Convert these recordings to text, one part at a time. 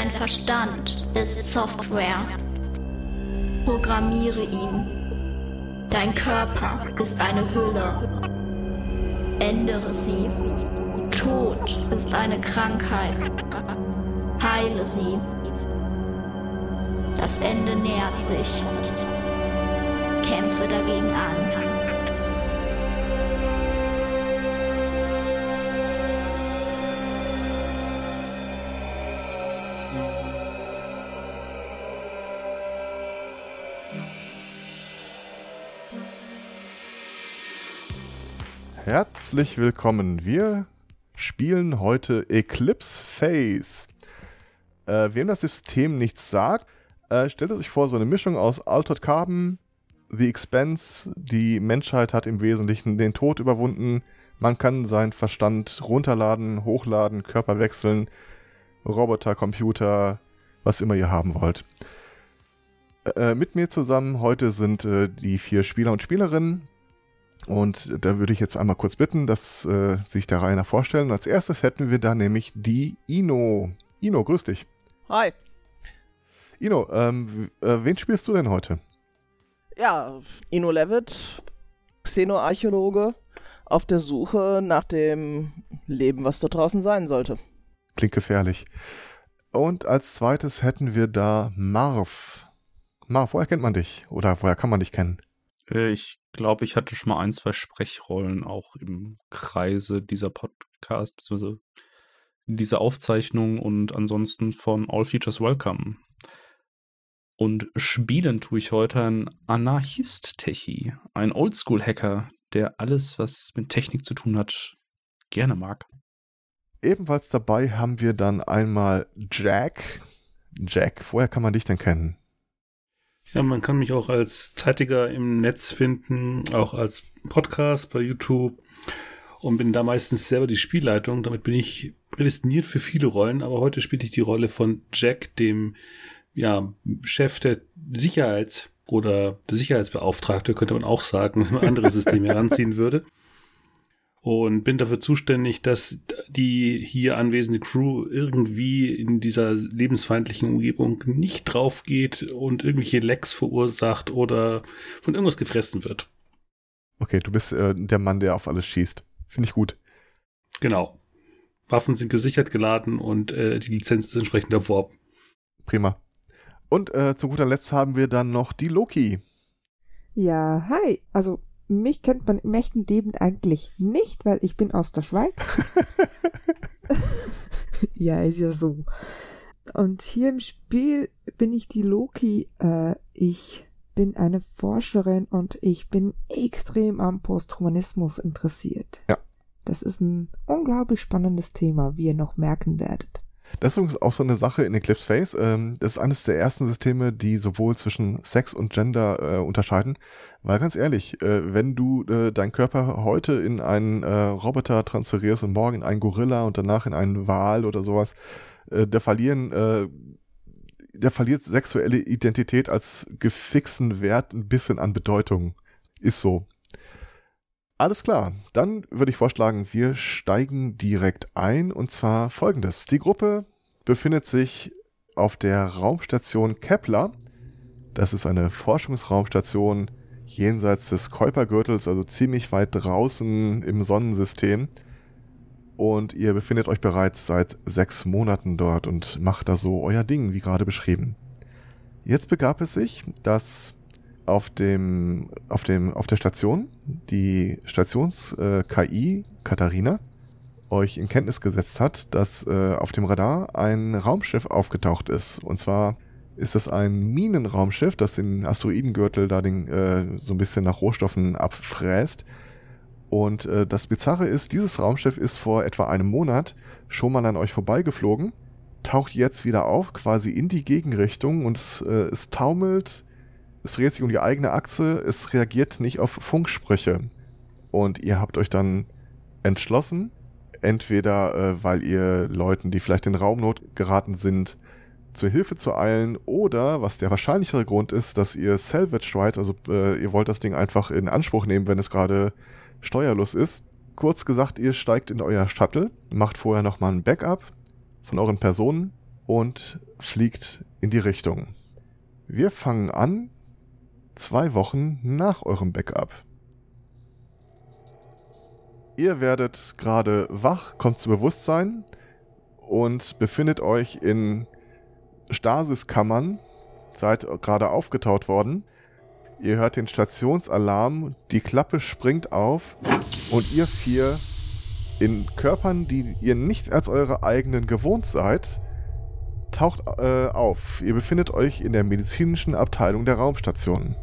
Dein Verstand ist Software. Programmiere ihn. Dein Körper ist eine Hülle. Ändere sie. Tod ist eine Krankheit. Heile sie. Das Ende nähert sich. Kämpfe dagegen an. Herzlich willkommen. Wir spielen heute Eclipse Phase. Wem das System nichts sagt, stellt sich vor, so eine Mischung aus Altered Carbon, The Expanse. Die Menschheit hat im Wesentlichen den Tod überwunden. Man kann seinen Verstand runterladen, hochladen, Körper wechseln, Roboter, Computer, was immer ihr haben wollt. Mit mir zusammen heute sind die 4 Spieler und Spielerinnen. Und da würde ich jetzt einmal kurz bitten, dass Sie sich der Reihe nach vorstellen. Als erstes hätten wir da nämlich die Ino. Ino, grüß dich. Hi. Ino, wen spielst du denn heute? Ja, Ino Levitt, Xenoarchäologe, auf der Suche nach dem Leben, was da draußen sein sollte. Klingt gefährlich. Und als zweites hätten wir da Marv. Marv, woher kennt man dich? Oder woher kann man dich kennen? Ich glaube, ich hatte schon mal 1, 2 Sprechrollen auch im Kreise dieser Podcast, beziehungsweise dieser Aufzeichnung und ansonsten von All Features Welcome. Und spielen tue ich heute einen Anarchist-Techie, ein Oldschool-Hacker, der alles, was mit Technik zu tun hat, gerne mag. Ebenfalls dabei haben wir dann einmal Jack. Jack, woher kann man dich denn kennen? Ja, man kann mich auch als Zeitiger im Netz finden, auch als Podcast bei YouTube und bin da meistens selber die Spielleitung. Damit bin ich prädestiniert für viele Rollen, aber heute spiele ich die Rolle von Jack, dem Chef der Sicherheit oder der Sicherheitsbeauftragte, könnte man auch sagen, wenn man andere Systeme heranziehen würde. Und bin dafür zuständig, dass die hier anwesende Crew irgendwie in dieser lebensfeindlichen Umgebung nicht drauf geht und irgendwelche Lecks verursacht oder von irgendwas gefressen wird. Okay, du bist der Mann, der auf alles schießt. Finde ich gut. Genau. Waffen sind gesichert geladen und die Lizenz ist entsprechend erworben. Prima. Und zu guter Letzt haben wir dann noch die Loki. Ja, hi. Also mich kennt man im echten Leben eigentlich nicht, weil ich bin aus der Schweiz. Ja, ist ja so. Und hier im Spiel bin ich die Loki. Ich bin eine Forscherin und ich bin extrem am Posthumanismus interessiert. Ja. Das ist ein unglaublich spannendes Thema, wie ihr noch merken werdet. Das ist übrigens auch so eine Sache in Eclipse Phase. Das ist eines der ersten Systeme, die sowohl zwischen Sex und Gender unterscheiden. Weil ganz ehrlich, wenn du deinen Körper heute in einen Roboter transferierst und morgen in einen Gorilla und danach in einen Wal oder sowas, der verliert sexuelle Identität als gefixen Wert ein bisschen an Bedeutung. Ist so. Alles klar, dann würde ich vorschlagen, wir steigen direkt ein und zwar folgendes. Die Gruppe befindet sich auf der Raumstation Kepler. Das ist eine Forschungsraumstation jenseits des Kuipergürtels, also ziemlich weit draußen im Sonnensystem. Und ihr befindet euch bereits seit 6 Monaten dort und macht da so euer Ding, wie gerade beschrieben. Jetzt begab es sich, dass auf der Station die Stations-KI, Katharina, euch in Kenntnis gesetzt hat, dass auf dem Radar ein Raumschiff aufgetaucht ist. Und zwar ist es ein Minenraumschiff, das den Asteroidengürtel da so ein bisschen nach Rohstoffen abfräst. Und das Bizarre ist, dieses Raumschiff ist vor etwa einem Monat schon mal an euch vorbeigeflogen, taucht jetzt wieder auf, quasi in die Gegenrichtung und es taumelt. Es dreht sich um die eigene Achse, es reagiert nicht auf Funksprüche. Und ihr habt euch dann entschlossen, entweder weil ihr Leuten, die vielleicht in Raumnot geraten sind, zur Hilfe zu eilen oder, was der wahrscheinlichere Grund ist, dass ihr salvaged wollt, also ihr wollt das Ding einfach in Anspruch nehmen, wenn es gerade steuerlos ist. Kurz gesagt, ihr steigt in euer Shuttle, macht vorher nochmal ein Backup von euren Personen und fliegt in die Richtung. Wir fangen an 2 Wochen nach eurem Backup. Ihr werdet gerade wach, kommt zu Bewusstsein und befindet euch in Stasiskammern, seid gerade aufgetaut worden. Ihr hört den Stationsalarm, die Klappe springt auf und ihr 4 in Körpern, die ihr nicht als eure eigenen gewohnt seid, taucht auf. Ihr befindet euch in der medizinischen Abteilung der Raumstation.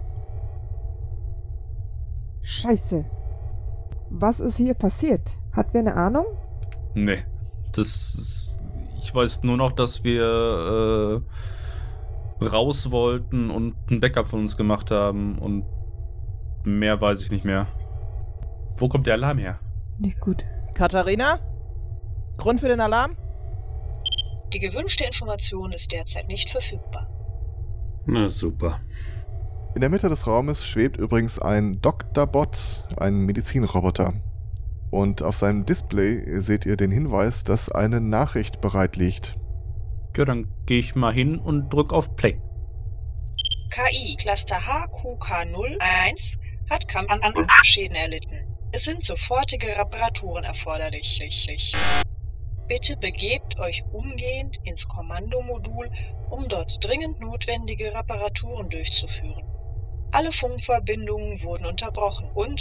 Scheiße. Was ist hier passiert? Hat wer eine Ahnung? Nee. Ich weiß nur noch, dass wir raus wollten und ein Backup von uns gemacht haben und mehr weiß ich nicht mehr. Wo kommt der Alarm her? Nicht gut. Katharina? Grund für den Alarm? Die gewünschte Information ist derzeit nicht verfügbar. Na super. In der Mitte des Raumes schwebt übrigens ein Dr.Bot, ein Medizinroboter. Und auf seinem Display seht ihr den Hinweis, dass eine Nachricht bereit liegt. Ja, dann gehe ich mal hin und drück auf Play. KI Cluster HQK01 hat Schäden erlitten. Es sind sofortige Reparaturen erforderlich. Bitte begebt euch umgehend ins Kommandomodul, um dort dringend notwendige Reparaturen durchzuführen. Alle Funkverbindungen wurden unterbrochen und...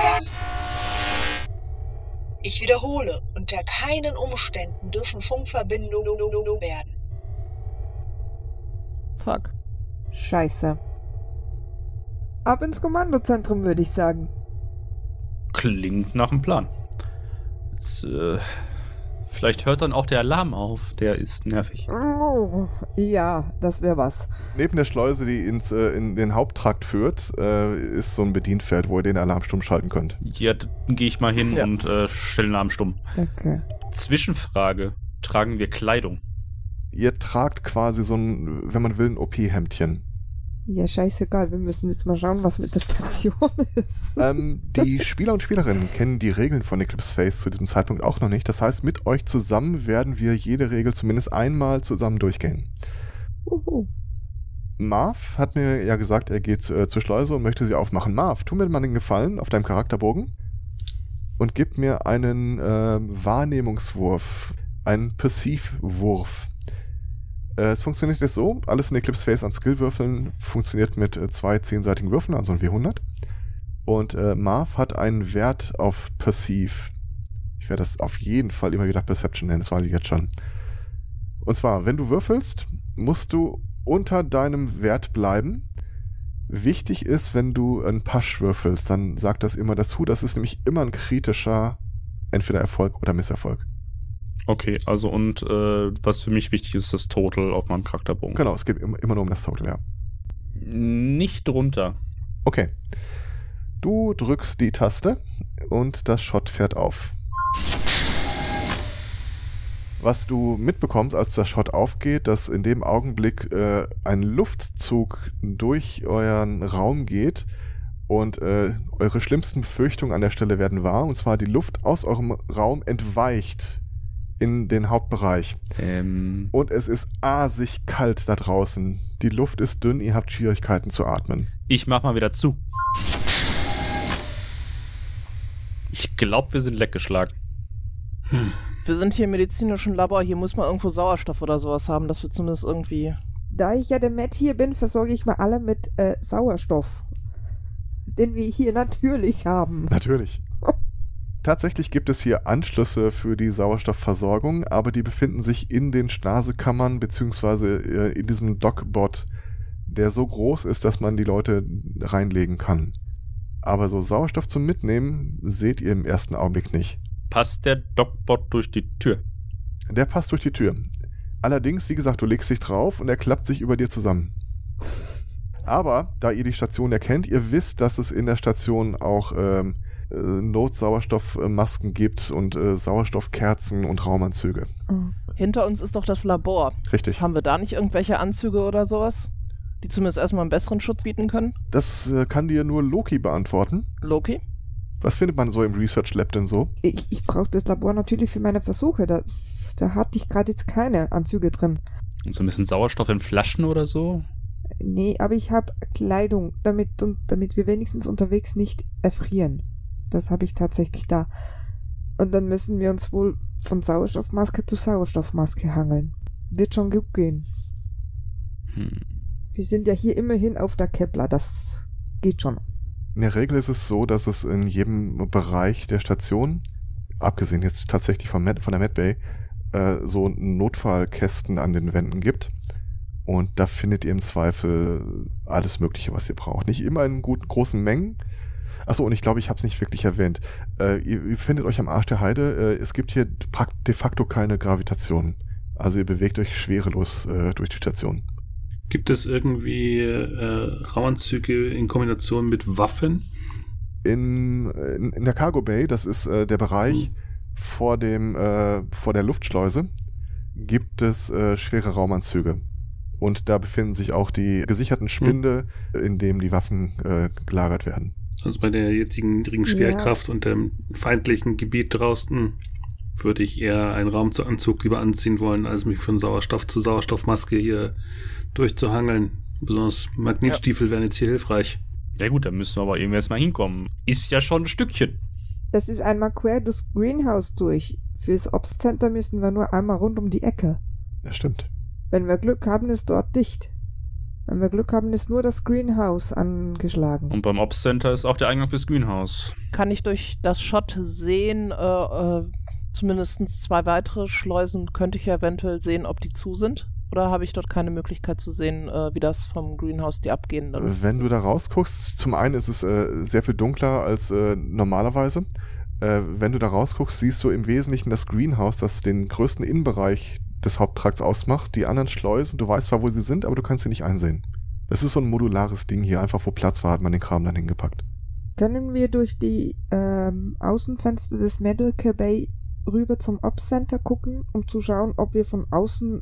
Ich wiederhole, unter keinen Umständen dürfen Funkverbindungen werden. Fuck. Scheiße. Ab ins Kommandozentrum, würde ich sagen. Klingt nach einem Plan. Vielleicht hört dann auch der Alarm auf. Der ist nervig. Oh, ja, das wäre was. Neben der Schleuse, die in den Haupttrakt führt, ist so ein Bedienfeld, wo ihr den Alarm stumm schalten könnt. Ja, dann gehe ich mal hin und stelle den Alarm stumm. Danke. Zwischenfrage. Tragen wir Kleidung? Ihr tragt quasi so ein, wenn man will, ein OP-Hemdchen. Ja, scheißegal, wir müssen jetzt mal schauen, was mit der Station ist. Die Spieler und Spielerinnen kennen die Regeln von Eclipse Phase zu diesem Zeitpunkt auch noch nicht. Das heißt, mit euch zusammen werden wir jede Regel zumindest einmal zusammen durchgehen. Marv hat mir ja gesagt, er geht zur Schleuse und möchte sie aufmachen. Marv, tu mir mal den Gefallen auf deinem Charakterbogen und gib mir einen Wahrnehmungswurf, einen Perceive-Wurf. Es funktioniert jetzt so, alles in Eclipse Phase an Skillwürfeln funktioniert mit 2 10-seitigen Würfeln, also ein W100. Und Marv hat einen Wert auf Perceive. Ich werde das auf jeden Fall immer wieder Perception nennen, das weiß ich jetzt schon. Und zwar, wenn du würfelst, musst du unter deinem Wert bleiben. Wichtig ist, wenn du einen Pasch würfelst, dann sagt das immer dazu. Das ist nämlich immer ein kritischer, entweder Erfolg oder Misserfolg. Okay, also und was für mich wichtig ist, das Total auf meinem Charakterbogen. Genau, es geht immer nur um das Total, ja. Nicht drunter. Okay. Du drückst die Taste und das Shot fährt auf. Was du mitbekommst, als das Shot aufgeht, dass in dem Augenblick ein Luftzug durch euren Raum geht und eure schlimmsten Befürchtungen an der Stelle werden wahr. Und zwar die Luft aus eurem Raum entweicht in den Hauptbereich. Und es ist asig kalt da draußen. Die Luft ist dünn, ihr habt Schwierigkeiten zu atmen. Ich mach mal wieder zu. Ich glaube, wir sind leckgeschlagen. Wir sind hier im medizinischen Labor, hier muss man irgendwo Sauerstoff oder sowas haben, dass wir zumindest irgendwie... Da ich ja der Matt hier bin, versorge ich mal alle mit Sauerstoff. Den wir hier natürlich haben. Natürlich. Tatsächlich gibt es hier Anschlüsse für die Sauerstoffversorgung, aber die befinden sich in den Stasekammern beziehungsweise in diesem Dockbot, der so groß ist, dass man die Leute reinlegen kann. Aber so Sauerstoff zum Mitnehmen seht ihr im ersten Augenblick nicht. Passt der Dockbot durch die Tür? Der passt durch die Tür. Allerdings, wie gesagt, du legst dich drauf und er klappt sich über dir zusammen. Aber, da ihr die Station erkennt, ihr wisst, dass es in der Station auch Notsauerstoffmasken gibt und Sauerstoffkerzen und Raumanzüge. Hinter uns ist doch das Labor. Richtig. Haben wir da nicht irgendwelche Anzüge oder sowas, die zumindest erstmal einen besseren Schutz bieten können? Das kann dir nur Loki beantworten. Loki? Was findet man so im Research Lab denn so? Ich brauche das Labor natürlich für meine Versuche. Da hatte ich gerade jetzt keine Anzüge drin. So ein bisschen Sauerstoff in Flaschen oder so? Nee, aber ich habe Kleidung, damit wir wenigstens unterwegs nicht erfrieren. Das habe ich tatsächlich da. Und dann müssen wir uns wohl von Sauerstoffmaske zu Sauerstoffmaske hangeln. Wird schon gut gehen. Wir sind ja hier immerhin auf der Kepler, das geht schon. In der Regel ist es so, dass es in jedem Bereich der Station, abgesehen jetzt tatsächlich von der Medbay, so Notfallkästen an den Wänden gibt. Und da findet ihr im Zweifel alles Mögliche, was ihr braucht. Nicht immer in großen Mengen. Achso, und ich glaube, ich habe es nicht wirklich erwähnt. Ihr findet euch am Arsch der Heide. Es gibt hier de facto keine Gravitation. Also ihr bewegt euch schwerelos durch die Station. Gibt es irgendwie Raumanzüge in Kombination mit Waffen? In der Cargo Bay, das ist der Bereich vor der Luftschleuse, gibt es schwere Raumanzüge. Und da befinden sich auch die gesicherten Spinde, in denen die Waffen gelagert werden. Also bei der jetzigen niedrigen Schwerkraft und dem feindlichen Gebiet draußen würde ich eher einen Raumanzug lieber anziehen wollen, als mich von Sauerstoff zu Sauerstoffmaske hier durchzuhangeln. Besonders Magnetstiefel wären jetzt hier hilfreich. Ja gut, da müssen wir aber irgendwie erstmal hinkommen. Ist ja schon ein Stückchen. Das ist einmal quer durchs Greenhouse durch. Fürs Ops Center müssen wir nur einmal rund um die Ecke. Das stimmt. Wenn wir Glück haben, ist dort dicht. Wenn wir Glück haben, ist nur das Greenhouse angeschlagen. Und beim Ops Center ist auch der Eingang fürs Greenhouse. Kann ich durch das Shot sehen, zumindest 2 weitere Schleusen, könnte ich eventuell sehen, ob die zu sind? Oder habe ich dort keine Möglichkeit zu sehen, wie das vom Greenhouse die abgehen? Wenn du da rausguckst, zum einen ist es sehr viel dunkler als normalerweise. Wenn du da rausguckst, siehst du im Wesentlichen das Greenhouse, das den größten Innenbereich des Haupttrakts ausmacht. Die anderen Schleusen, du weißt zwar, wo sie sind, aber du kannst sie nicht einsehen. Das ist so ein modulares Ding hier, einfach wo Platz war, hat man den Kram dann hingepackt. Können wir durch die Außenfenster des Medical Bay rüber zum Ops Center gucken, um zu schauen, ob wir von außen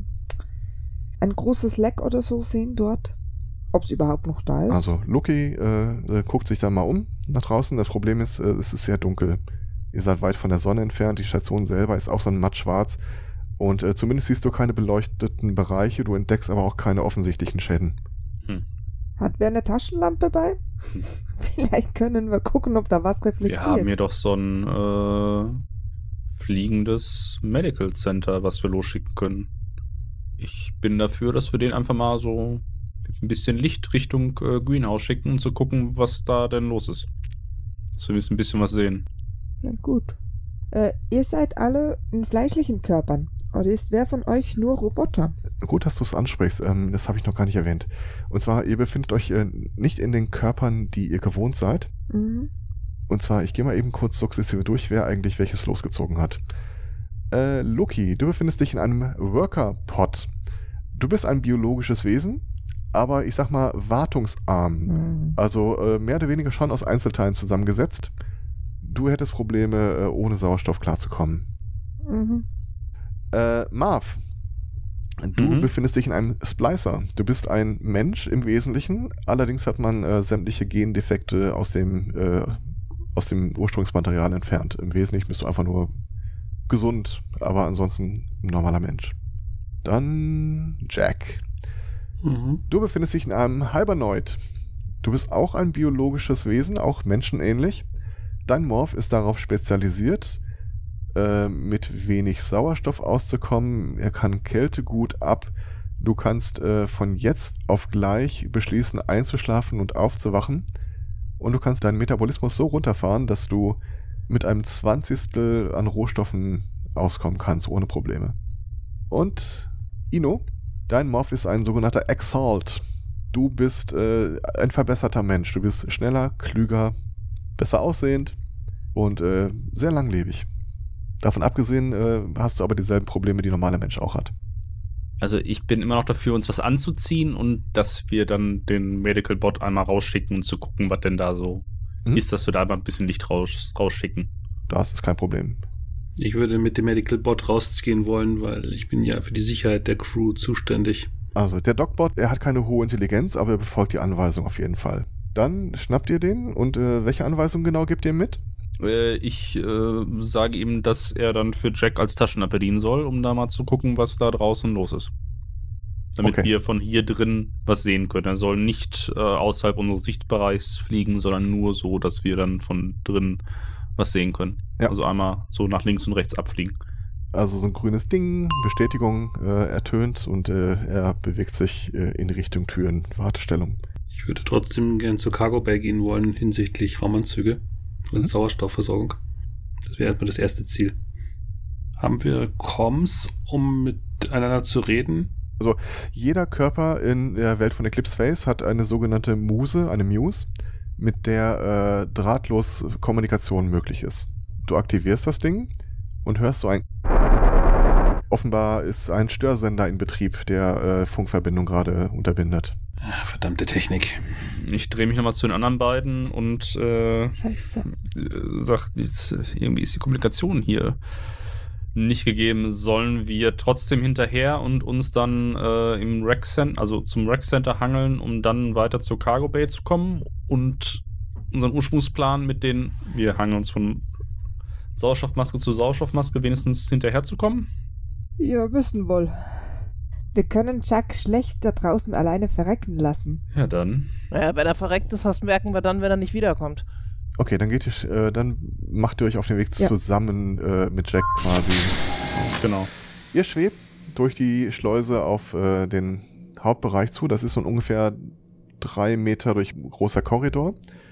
ein großes Leck oder so sehen dort? Ob es überhaupt noch da ist? Also Luki guckt sich dann mal um nach draußen. Das Problem ist, es ist sehr dunkel. Ihr seid weit von der Sonne entfernt. Die Station selber ist auch so ein mattschwarz. Und zumindest siehst du keine beleuchteten Bereiche. Du entdeckst aber auch keine offensichtlichen Schäden. Hat wer eine Taschenlampe bei? Vielleicht können wir gucken, ob da was reflektiert. Wir haben hier doch so ein fliegendes Medical Center, was wir losschicken können. Ich bin dafür, dass wir den einfach mal so ein bisschen Licht Richtung Greenhouse schicken, um zu gucken, was da denn los ist. Dass wir ein bisschen was sehen. Na gut. Ihr seid alle in fleischlichen Körpern. Oder ist wer von euch nur Roboter? Gut, dass du es ansprichst. Das habe ich noch gar nicht erwähnt. Und zwar, ihr befindet euch nicht in den Körpern, die ihr gewohnt seid. Mhm. Und zwar, ich gehe mal eben kurz sukzessive durch, wer eigentlich welches losgezogen hat. Loki, du befindest dich in einem Worker-Pod. Du bist ein biologisches Wesen, aber ich sag mal wartungsarm. Mhm. Also mehr oder weniger schon aus Einzelteilen zusammengesetzt. Du hättest Probleme, ohne Sauerstoff klarzukommen. Mhm. Marv, du befindest dich in einem Splicer. Du bist ein Mensch im Wesentlichen, allerdings hat man sämtliche Gendefekte aus dem Ursprungsmaterial entfernt. Im Wesentlichen bist du einfach nur gesund, aber ansonsten ein normaler Mensch. Dann Jack. Du befindest dich in einem Hibernate. Du bist auch ein biologisches Wesen, auch menschenähnlich. Dein Morph ist darauf spezialisiert, mit wenig Sauerstoff auszukommen. Er kann Kälte gut ab. Du kannst von jetzt auf gleich beschließen, einzuschlafen und aufzuwachen. Und du kannst deinen Metabolismus so runterfahren, dass du mit einem 20. an Rohstoffen auskommen kannst, ohne Probleme. Und Ino, dein Morph ist ein sogenannter Exalt. Du bist ein verbesserter Mensch. Du bist schneller, klüger, besser aussehend und sehr langlebig. Davon abgesehen hast du aber dieselben Probleme, die ein normaler Mensch auch hat. Also ich bin immer noch dafür, uns was anzuziehen und dass wir dann den Medical Bot einmal rausschicken, um zu gucken, was denn da so ist, dass wir da mal ein bisschen Licht rausschicken. Das ist kein Problem. Ich würde mit dem Medical Bot rausgehen wollen, weil ich bin ja für die Sicherheit der Crew zuständig. Also der Dogbot, er hat keine hohe Intelligenz, aber er befolgt die Anweisung auf jeden Fall. Dann schnappt ihr den und welche Anweisung genau gebt ihr mit? Ich sage ihm, dass er dann für Jack als Taschenlampe dienen soll, um da mal zu gucken, was da draußen los ist. damit wir von hier drin was sehen können. Er soll nicht außerhalb unseres Sichtbereichs fliegen, sondern nur so, dass wir dann von drin was sehen können. Ja. Also einmal so nach links und rechts abfliegen. Also so ein grünes Ding, Bestätigung ertönt und er bewegt sich in Richtung Türen, Wartestellung. Ich würde trotzdem gern zur Cargo Bay gehen wollen hinsichtlich Raumanzüge und Sauerstoffversorgung. Das wäre erstmal das erste Ziel. Haben wir Comms, um miteinander zu reden? Also jeder Körper in der Welt von Eclipse Phase hat eine sogenannte Muse, eine Muse, mit der drahtlos Kommunikation möglich ist. Du aktivierst das Ding und hörst so ein... Offenbar ist ein Störsender in Betrieb, der Funkverbindung gerade unterbindet. Ach, verdammte Technik. Ich drehe mich nochmal zu den anderen beiden und Scheiße. sag, irgendwie ist die Kommunikation hier nicht gegeben. Sollen wir trotzdem hinterher und uns dann im Rec Center, also zum Rec Center hangeln, um dann weiter zur Cargo Bay zu kommen und unseren Ursprungsplan mit den, wir hangeln uns von Sauerstoffmaske zu Sauerstoffmaske wenigstens hinterher zu kommen? Ja, müssen wohl. Wir können Chuck schlecht da draußen alleine verrecken lassen. Ja, dann. Naja, wenn er verreckt ist, das merken wir dann, wenn er nicht wiederkommt. Okay, dann dann macht ihr euch auf den Weg zusammen mit Jack quasi. Genau. Ihr schwebt durch die Schleuse auf den Hauptbereich zu. Das ist so ein ungefähr 3 Meter durch großer Korridor.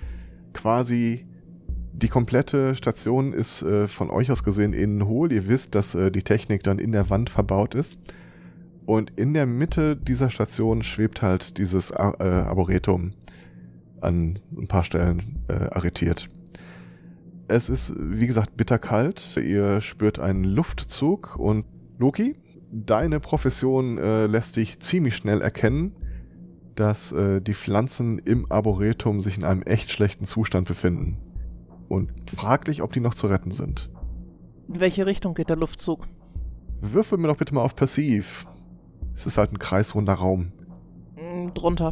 Quasi die komplette Station ist von euch aus gesehen innen hohl. Ihr wisst, dass die Technik dann in der Wand verbaut ist. Und in der Mitte dieser Station schwebt halt dieses Arboretum an ein paar Stellen arretiert. Es ist, wie gesagt, bitterkalt. Ihr spürt einen Luftzug und Loki, deine Profession lässt dich ziemlich schnell erkennen, dass die Pflanzen im Arboretum sich in einem echt schlechten Zustand befinden. Und fraglich, ob die noch zu retten sind. In welche Richtung geht der Luftzug? Würfel mir doch bitte mal auf Perceive. Es ist halt ein kreisrunder Raum. Drunter.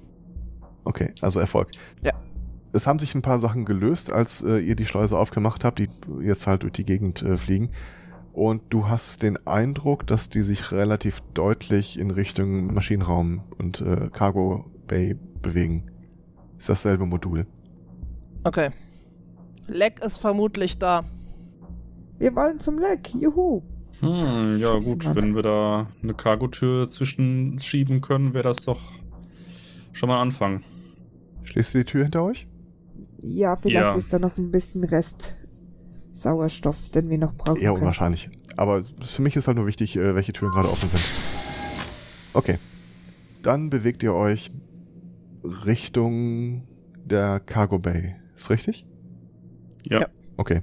Okay, also Erfolg. Ja. Es haben sich ein paar Sachen gelöst, als ihr die Schleuse aufgemacht habt, die jetzt halt durch die Gegend fliegen. Und du hast den Eindruck, dass die sich relativ deutlich in Richtung Maschinenraum und Cargo Bay bewegen. Ist dasselbe Modul. Okay. Leck ist vermutlich da. Wir wollen zum Leck. Juhu. Ja Scheiße, gut, Mann. wenn wir da eine Cargotür zwischenschieben können, wäre das doch schon mal ein Anfang. Schließt ihr die Tür hinter euch? Ja, vielleicht Ja. ist da noch ein bisschen Rest Sauerstoff, den wir noch brauchen Eher können. unwahrscheinlich. Aber für mich ist halt nur wichtig, welche Türen gerade offen sind. Okay. Dann bewegt ihr euch Richtung der Cargo Bay. Ist richtig? Ja. Ja. Okay.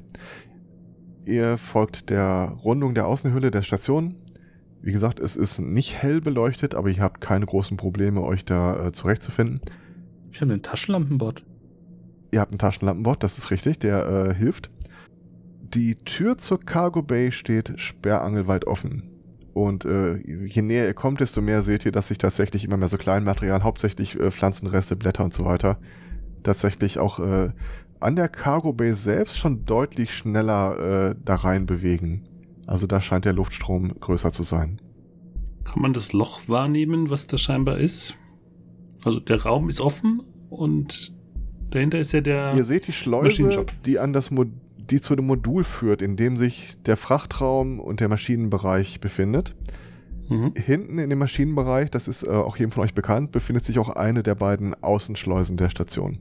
Ihr folgt der Rundung der Außenhülle der Station. Wie gesagt, es ist nicht hell beleuchtet, aber ihr habt keine großen Probleme, euch da zurechtzufinden. Wir haben einen Taschenlampenbot. Ihr habt einen Taschenlampenbot, das ist richtig, der hilft. Die Tür zur Cargo Bay steht sperrangelweit offen. Und je näher ihr kommt, desto mehr seht ihr, dass sich tatsächlich immer mehr so Kleinmaterial, hauptsächlich Pflanzenreste, Blätter und so weiter, tatsächlich auch an der Cargo Bay selbst schon deutlich schneller da rein bewegen. Also da scheint der Luftstrom größer zu sein. Kann man das Loch wahrnehmen, was da scheinbar ist? Also der Raum ist offen und dahinter ist ja der... Ihr seht die Schleuse, Maschinenshop. die zu dem Modul führt, in dem sich der Frachtraum und der Maschinenbereich befindet. Mhm. Hinten in dem Maschinenbereich, das ist auch jedem von euch bekannt, befindet sich auch eine der beiden Außenschleusen der Station.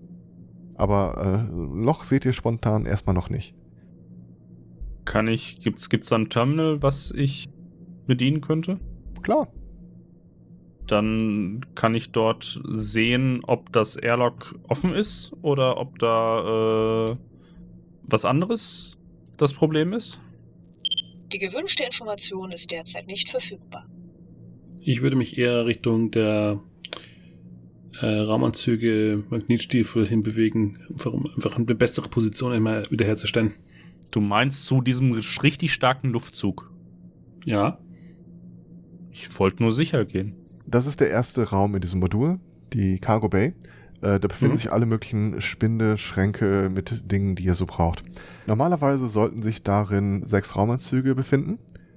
Aber Loch seht ihr spontan erstmal noch nicht. Gibt's da ein Terminal, was ich bedienen könnte? Klar. Dann kann ich dort sehen, ob das Airlock offen ist oder ob da was anderes das Problem ist. Die gewünschte Information ist derzeit nicht verfügbar. Ich würde mich eher Richtung der Raumanzüge, Magnetstiefel hinbewegen, um einfach eine bessere Position immer wiederherzustellen. Du meinst zu diesem richtig starken Luftzug? Ja. Ich wollte nur sicher gehen. Das ist der erste Raum in diesem Modul, die Cargo Bay. Da befinden sich alle möglichen Spinde, Schränke mit Dingen, die ihr so braucht. Normalerweise sollten sich darin 6 Raumanzüge befinden.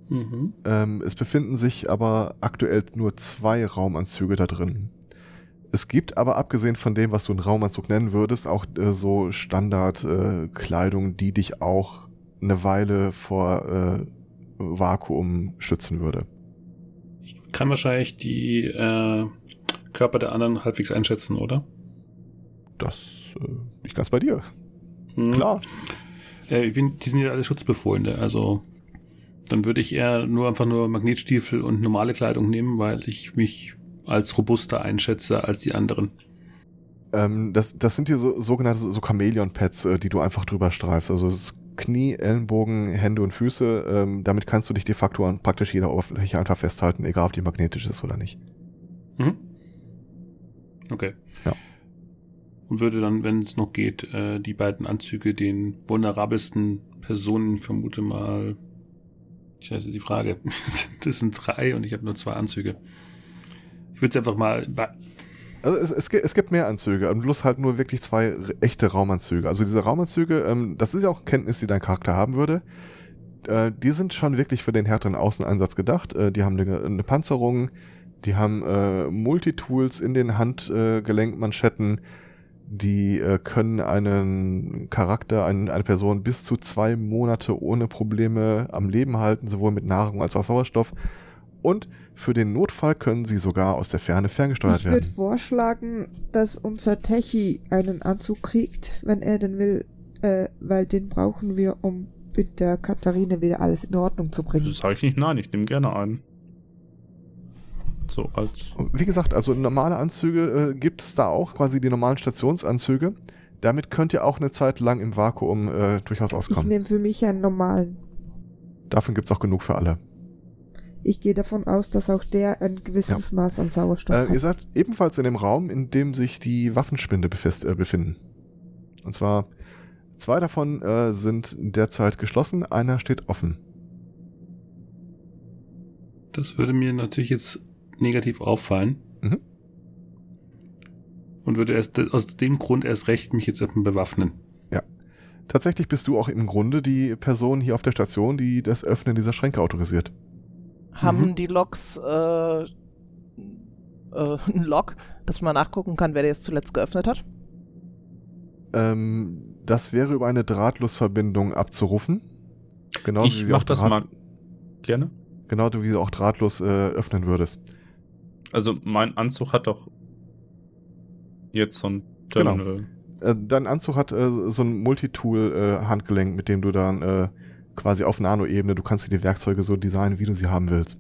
Es befinden sich aber aktuell nur 2 Raumanzüge da drin. Es gibt aber, abgesehen von dem, was du einen Raumanzug nennen würdest, auch so Standardkleidung, die dich auch eine Weile vor Vakuum schützen würde. Ich kann wahrscheinlich die Körper der anderen halbwegs einschätzen, oder? Das liegt ganz bei dir. Klar. Die sind ja alle Schutzbefohlene, also dann würde ich eher einfach nur Magnetstiefel und normale Kleidung nehmen, weil ich mich als robuster einschätze als die anderen. Das sind hier sogenannte so Chamäleon-Pads, die du einfach drüber streifst. Also das ist Knie, Ellenbogen, Hände und Füße. Damit kannst du dich de facto an praktisch jeder Oberfläche einfach festhalten, egal ob die magnetisch ist oder nicht. Mhm. Okay. Ja. Und würde dann, wenn es noch geht, die beiden Anzüge den vulnerabelsten Personen, vermute mal, ich weiß nicht, die Frage, das sind 3 und ich habe nur 2 Anzüge. Ich würde es einfach mal... Also es gibt mehr Anzüge, bloß halt nur wirklich 2 echte Raumanzüge. Also diese Raumanzüge, das ist ja auch Kenntnis, die dein Charakter haben würde. Die sind schon wirklich für den härteren Außeneinsatz gedacht. Die haben eine Panzerung, die haben Multitools in den Handgelenkmanschetten, die können einen Charakter, eine Person bis zu 2 Monate ohne Probleme am Leben halten, sowohl mit Nahrung als auch Sauerstoff. Und für den Notfall können sie sogar aus der Ferne ferngesteuert werden. Ich würde vorschlagen, dass unser Techie einen Anzug kriegt, wenn er denn will, weil den brauchen wir, um mit der Katharine wieder alles in Ordnung zu bringen. Das sage ich nicht nein, ich nehme gerne einen. So als... Wie gesagt, also normale Anzüge gibt es da auch, quasi die normalen Stationsanzüge. Damit könnt ihr auch eine Zeit lang im Vakuum durchaus Ich auskommen. nehme für mich einen normalen. Davon gibt es auch genug für alle. Ich gehe davon aus, dass auch der ein gewisses Maß an Sauerstoff hat. Ihr seid ebenfalls in dem Raum, in dem sich die Waffenspinde befinden. Und zwar 2 davon sind derzeit geschlossen, einer steht offen. Das würde mir natürlich jetzt negativ auffallen. Mhm. Und würde aus dem Grund erst recht mich jetzt bewaffnen. Ja. Tatsächlich bist du auch im Grunde die Person hier auf der Station, die das Öffnen dieser Schränke autorisiert. Haben die Logs ein Log, dass man nachgucken kann, wer der jetzt zuletzt geöffnet hat? Das wäre über eine Drahtlosverbindung abzurufen. Genauso Ich mach das mal gerne. Genau wie du auch drahtlos öffnen würdest. Also mein Anzug hat doch jetzt so ein Terminal. Genau. Dein Anzug hat so ein Multitool-Handgelenk, mit dem du dann quasi auf Nano-Ebene, du kannst dir die Werkzeuge so designen, wie du sie haben willst.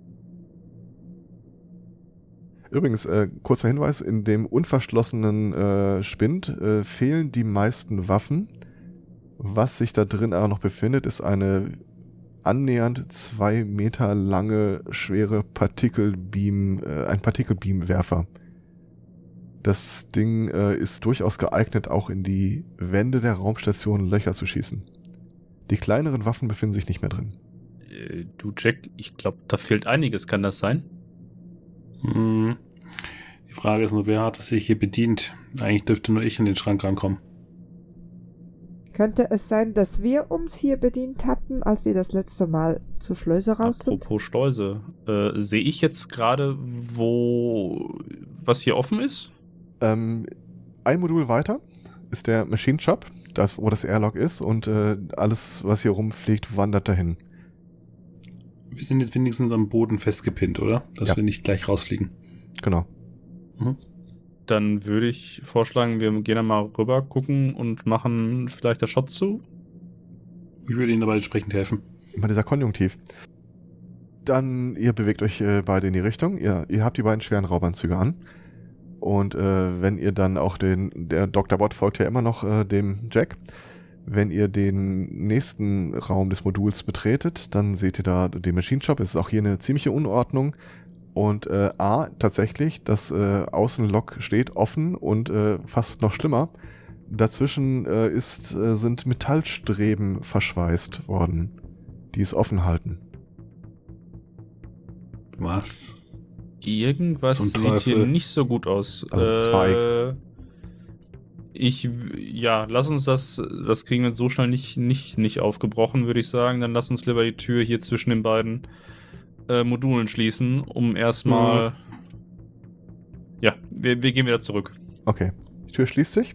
Übrigens, kurzer Hinweis, in dem unverschlossenen Spind fehlen die meisten Waffen. Was sich da drin aber noch befindet, ist eine annähernd 2 Meter lange, schwere ein Partikelbeamwerfer. Das Ding ist durchaus geeignet, auch in die Wände der Raumstation Löcher zu schießen. Die kleineren Waffen befinden sich nicht mehr drin. Du Jack, ich glaube, da fehlt einiges, kann das sein? Die Frage ist nur, wer hat es sich hier bedient? Eigentlich dürfte nur ich in den Schrank rankommen. Könnte es sein, dass wir uns hier bedient hatten, als wir das letzte Mal zur Schleuse raus sind? Apropos Schleuse, sehe ich jetzt gerade, was hier offen ist? Ein Modul weiter ist der Machine Shop, wo das Airlock ist, und alles, was hier rumfliegt, wandert dahin. Wir sind jetzt wenigstens am Boden festgepinnt, oder? Dass Ja. wir nicht gleich rausfliegen. Genau. Mhm. Dann würde ich vorschlagen, wir gehen dann mal rüber gucken und machen vielleicht das Shot zu. Ich würde Ihnen dabei entsprechend helfen. Immer dieser Konjunktiv. Dann, ihr bewegt euch beide in die Richtung. Ihr habt die beiden schweren Raubanzüge an. Und wenn ihr dann auch der Dr. Bot folgt ja immer noch dem Jack. Wenn ihr den nächsten Raum des Moduls betretet, dann seht ihr da den Machine Shop. Es ist auch hier eine ziemliche Unordnung. Und tatsächlich, das Außenlock steht offen und fast noch schlimmer. Dazwischen sind Metallstreben verschweißt worden, die es offen halten. Was? Irgendwas Zum sieht Teufel. hier nicht so gut aus. Also 2. Lass uns das kriegen wir so schnell nicht aufgebrochen, würde ich sagen. Dann lass uns lieber die Tür hier zwischen den beiden Modulen schließen, um erstmal... Ja, wir gehen wieder zurück. Okay, die Tür schließt sich.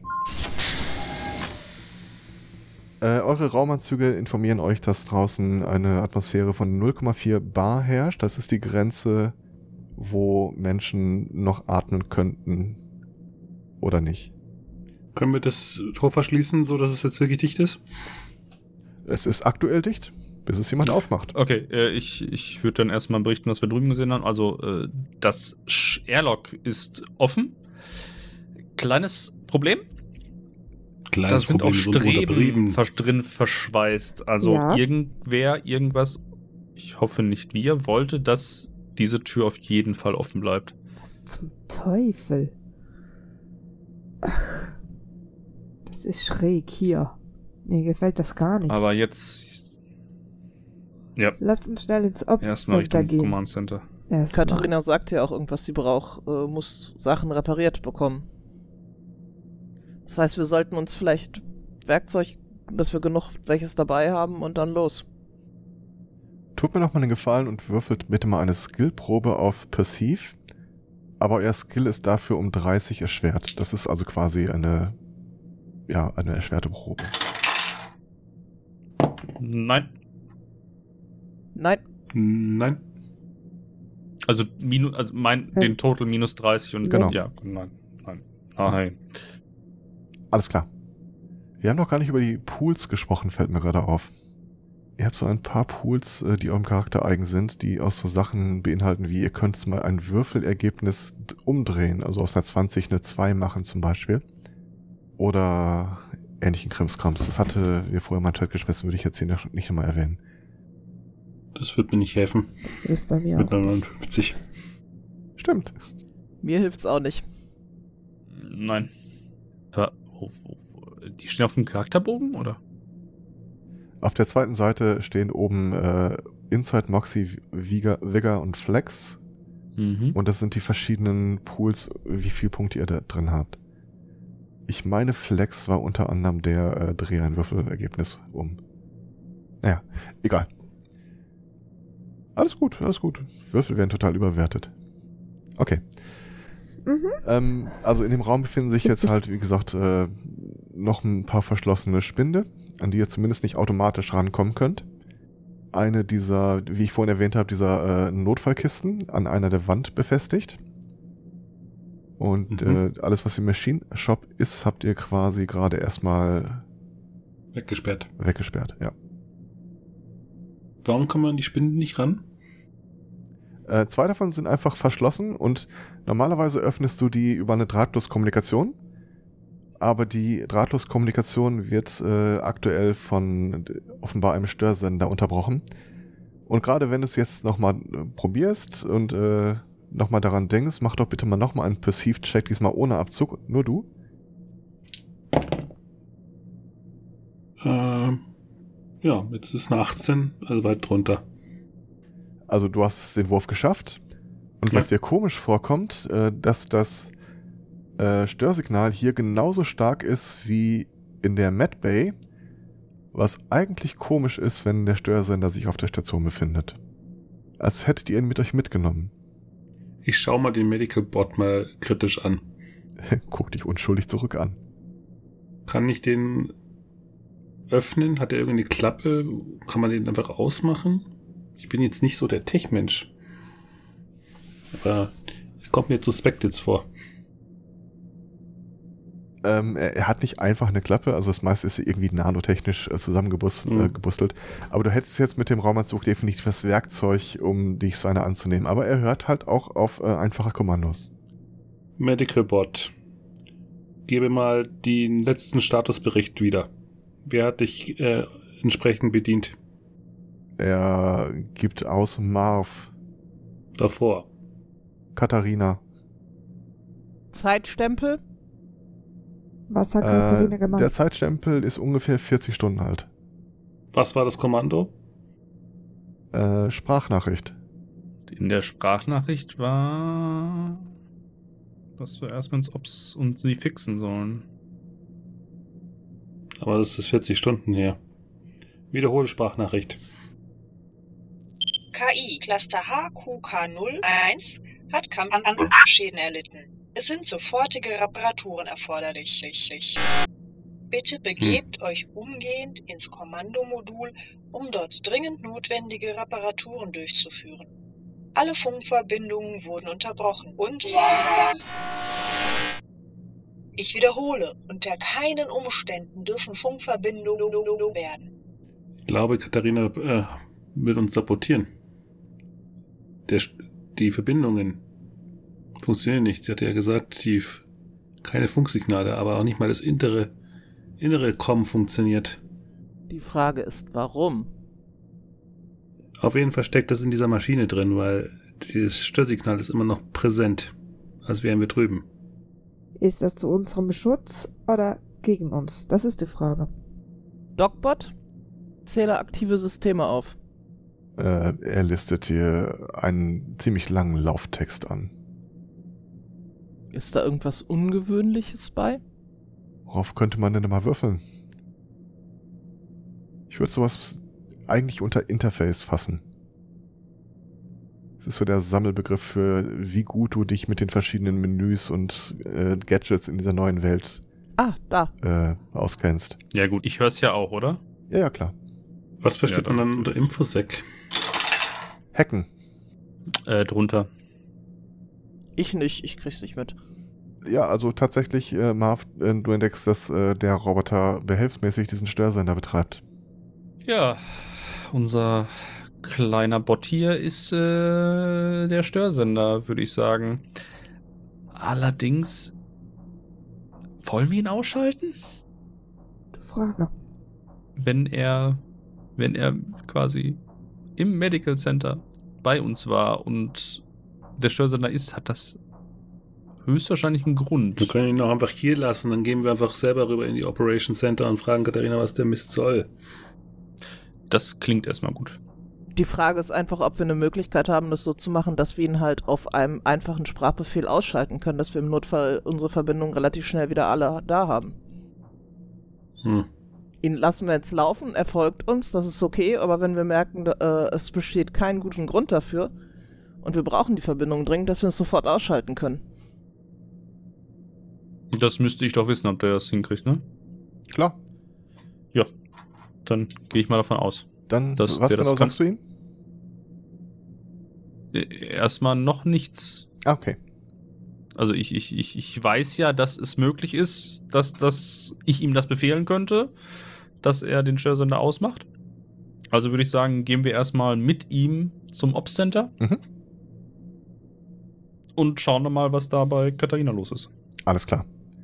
Eure Raumanzüge informieren euch, dass draußen eine Atmosphäre von 0,4 Bar herrscht. Das ist die Grenze, wo Menschen noch atmen könnten oder nicht. Können wir das Tor verschließen, so dass es jetzt wirklich dicht ist? Es ist aktuell dicht, bis es jemand aufmacht. Okay, ich würde dann erstmal berichten, was wir drüben gesehen haben. Also, das Airlock ist offen. Kleines Problem. Da sind auch Streben drin verschweißt. Also irgendwas, ich hoffe nicht wir, wollte, dass diese Tür auf jeden Fall offen bleibt. Was zum Teufel? Ach, das ist schräg hier. Mir gefällt das gar nicht. Aber jetzt... Ja. Lasst uns schnell ins Ops-Center gehen. Command Center. Katharina sagt ja auch irgendwas, sie muss Sachen repariert bekommen. Das heißt, wir sollten uns vielleicht Werkzeug, dass wir genug welches dabei haben und dann los. Tut mir noch mal einen Gefallen und würfelt bitte mal eine Skillprobe auf Perceive. Aber euer Skill ist dafür um 30 erschwert. Das ist also quasi eine erschwerte Probe. Nein. Also den Total minus 30 und genau. Ja, nein. Nein. Alles klar. Wir haben noch gar nicht über die Pools gesprochen, fällt mir gerade auf. Ihr habt so ein paar Pools, die eurem Charakter eigen sind, die auch so Sachen beinhalten, wie ihr könnt mal ein Würfelergebnis umdrehen, also aus einer 20 eine 2 machen zum Beispiel. Oder ähnlichen Krimskrams. Das hatte wir vorher mal in den Chat geschmissen, würde ich jetzt hier nicht nochmal erwähnen. Das wird mir nicht helfen. Das ist bei mir mit auch. 59. Stimmt. Mir hilft's auch nicht. Nein. Aber die stehen auf dem Charakterbogen, oder? Auf der zweiten Seite stehen oben Inside, Moxie, Vigor und Flex. Mhm. Und das sind die verschiedenen Pools, wie viel Punkte ihr da drin habt. Ich meine, Flex war unter anderem der Dreh ein Würfelergebnis um. Naja, egal. Alles gut. Würfel werden total überwertet. Okay. Also in dem Raum befinden sich jetzt halt, wie gesagt, noch ein paar verschlossene Spinde, an die ihr zumindest nicht automatisch rankommen könnt. Eine dieser, wie ich vorhin erwähnt habe, dieser Notfallkisten an einer der Wand befestigt. Und alles, was im Machine Shop ist, habt ihr quasi gerade erstmal Weggesperrt, ja. Warum kann man an die Spinden nicht ran? 2 davon sind einfach verschlossen und normalerweise öffnest du die über eine Drahtloskommunikation. Aber die Drahtloskommunikation wird aktuell von offenbar einem Störsender unterbrochen. Und gerade wenn du es jetzt nochmal probierst und nochmal daran denkst, mach doch bitte mal nochmal einen Perceived-Check, diesmal ohne Abzug, nur du. Ja, jetzt ist eine 18, also weit drunter. Also du hast den Wurf geschafft. Und was dir komisch vorkommt, dass das Störsignal hier genauso stark ist wie in der Medbay, was eigentlich komisch ist, wenn der Störsender sich auf der Station befindet. Als hättet ihr ihn mit euch mitgenommen. Ich schaue mal den Medical Bot mal kritisch an. Guck dich unschuldig zurück an. Kann ich den öffnen? Hat er irgendeine Klappe? Kann man den einfach ausmachen? Ich bin jetzt nicht so der Tech-Mensch. Aber er kommt mir jetzt suspekt jetzt vor. Er hat nicht einfach eine Klappe, also das meiste ist irgendwie nanotechnisch zusammengebustelt. Aber du hättest jetzt mit dem Raumanzug definitiv das Werkzeug, um dich seiner anzunehmen. Aber er hört halt auch auf einfache Kommandos. Medical Bot. Gebe mal den letzten Statusbericht wieder. Wer hat dich entsprechend bedient? Er gibt aus Marv. Davor. Katharina. Zeitstempel? Was hat Katharina gemacht? Der Zeitstempel ist ungefähr 40 Stunden alt. Was war das Kommando? Sprachnachricht. In der Sprachnachricht war, dass wir erstmal ins Ops und sie fixen sollen. Aber das ist 40 Stunden her. Wiederhole Sprachnachricht. KI Cluster HQK01 hat Kampfschäden erlitten. Es sind sofortige Reparaturen erforderlich. Bitte begebt euch umgehend ins Kommandomodul, um dort dringend notwendige Reparaturen durchzuführen. Alle Funkverbindungen wurden unterbrochen und... Ich wiederhole, unter keinen Umständen dürfen Funkverbindungen werden. Ich glaube, Katharina will uns sabotieren. Die Verbindungen funktionieren nicht. Sie hat ja gesagt, keine Funksignale, aber auch nicht mal das innere COM funktioniert. Die Frage ist, warum? Auf jeden Fall steckt das in dieser Maschine drin, weil das Störsignal ist immer noch präsent, als wären wir drüben. Ist das zu unserem Schutz oder gegen uns? Das ist die Frage. DocBot, zähle aktive Systeme auf. Er listet hier einen ziemlich langen Lauftext an. Ist da irgendwas Ungewöhnliches bei? Worauf könnte man denn mal würfeln? Ich würde sowas eigentlich unter Interface fassen. Das ist so der Sammelbegriff für, wie gut du dich mit den verschiedenen Menüs und Gadgets in dieser neuen Welt auskennst. Ja gut, ich höre es ja auch, oder? Ja, klar. Was versteht man dann unter Infosec? Hacken. Drunter. Ich nicht, ich krieg's nicht mit. Ja, also tatsächlich, Marv, du entdeckst, dass der Roboter behelfsmäßig diesen Störsender betreibt. Ja, unser kleiner Bot hier ist der Störsender, würde ich sagen. Allerdings, wollen wir ihn ausschalten? Gute Frage. Wenn er quasi im Medical Center bei uns war und der Störsender ist, hat das höchstwahrscheinlich einen Grund. Wir können ihn auch einfach hier lassen, dann gehen wir einfach selber rüber in die Operation Center und fragen Katharina, was der Mist soll. Das klingt erstmal gut. Die Frage ist einfach, ob wir eine Möglichkeit haben, das so zu machen, dass wir ihn halt auf einem einfachen Sprachbefehl ausschalten können, dass wir im Notfall unsere Verbindung relativ schnell wieder alle da haben. Ihn lassen wir jetzt laufen, er folgt uns, das ist okay, aber wenn wir merken, es besteht kein guter Grund dafür und wir brauchen die Verbindung dringend, dass wir es sofort ausschalten können. Das müsste ich doch wissen, ob der das hinkriegt, ne? Klar. Ja, dann gehe ich mal davon aus. Dann, was genau sagst du ihm? Erstmal noch nichts. Okay. Also ich weiß ja, dass es möglich ist, dass ich ihm das befehlen könnte, dass er den Störsender ausmacht. Also würde ich sagen, gehen wir erstmal mit ihm zum Ops-Center und schauen dann mal, was da bei Katharina los ist. Alles klar.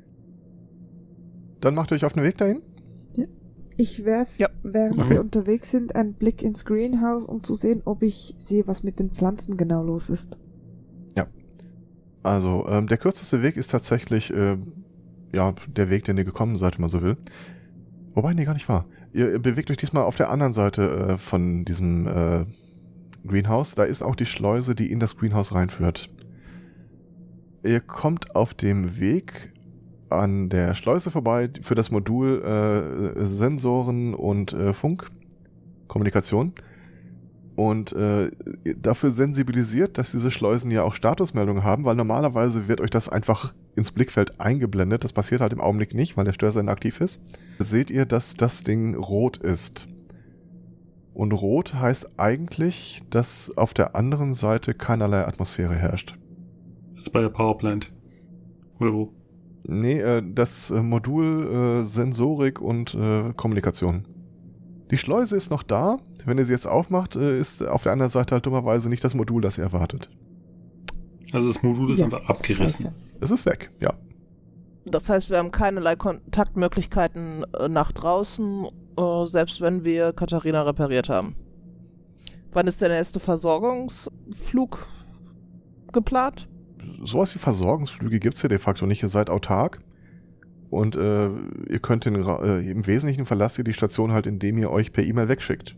Dann macht ihr euch auf den Weg dahin? Ja. Ich werfe, während wir unterwegs sind, einen Blick ins Greenhouse, um zu sehen, ob ich sehe, was mit den Pflanzen genau los ist. Ja. Also, der kürzeste Weg ist tatsächlich, der Weg, den ihr gekommen seid, wenn man so will. Wobei, nee, gar nicht wahr. Ihr bewegt euch diesmal auf der anderen Seite von diesem Greenhouse. Da ist auch die Schleuse, die in das Greenhouse reinführt. Ihr kommt auf dem Weg an der Schleuse vorbei für das Modul Sensoren und Funkkommunikation und dafür sensibilisiert, dass diese Schleusen ja auch Statusmeldungen haben, weil normalerweise wird euch das einfach ins Blickfeld eingeblendet. Das passiert halt im Augenblick nicht, weil der Störsender aktiv ist. Seht ihr, dass das Ding rot ist. Und rot heißt eigentlich, dass auf der anderen Seite keinerlei Atmosphäre herrscht. Das ist bei der Powerplant. Oder wo? Nee, das Modul Sensorik und Kommunikation. Die Schleuse ist noch da. Wenn ihr sie jetzt aufmacht, ist auf der anderen Seite halt dummerweise nicht das Modul, das ihr erwartet. Also das Modul ist einfach abgerissen. Scheiße. Es ist weg, ja. Das heißt, wir haben keinerlei Kontaktmöglichkeiten nach draußen, selbst wenn wir Katharina repariert haben. Wann ist der nächste Versorgungsflug geplant? Sowas wie Versorgungsflüge gibt's hier de facto nicht. Ihr seid autark. Und ihr könnt im Wesentlichen verlasst ihr die Station halt, indem ihr euch per E-Mail wegschickt.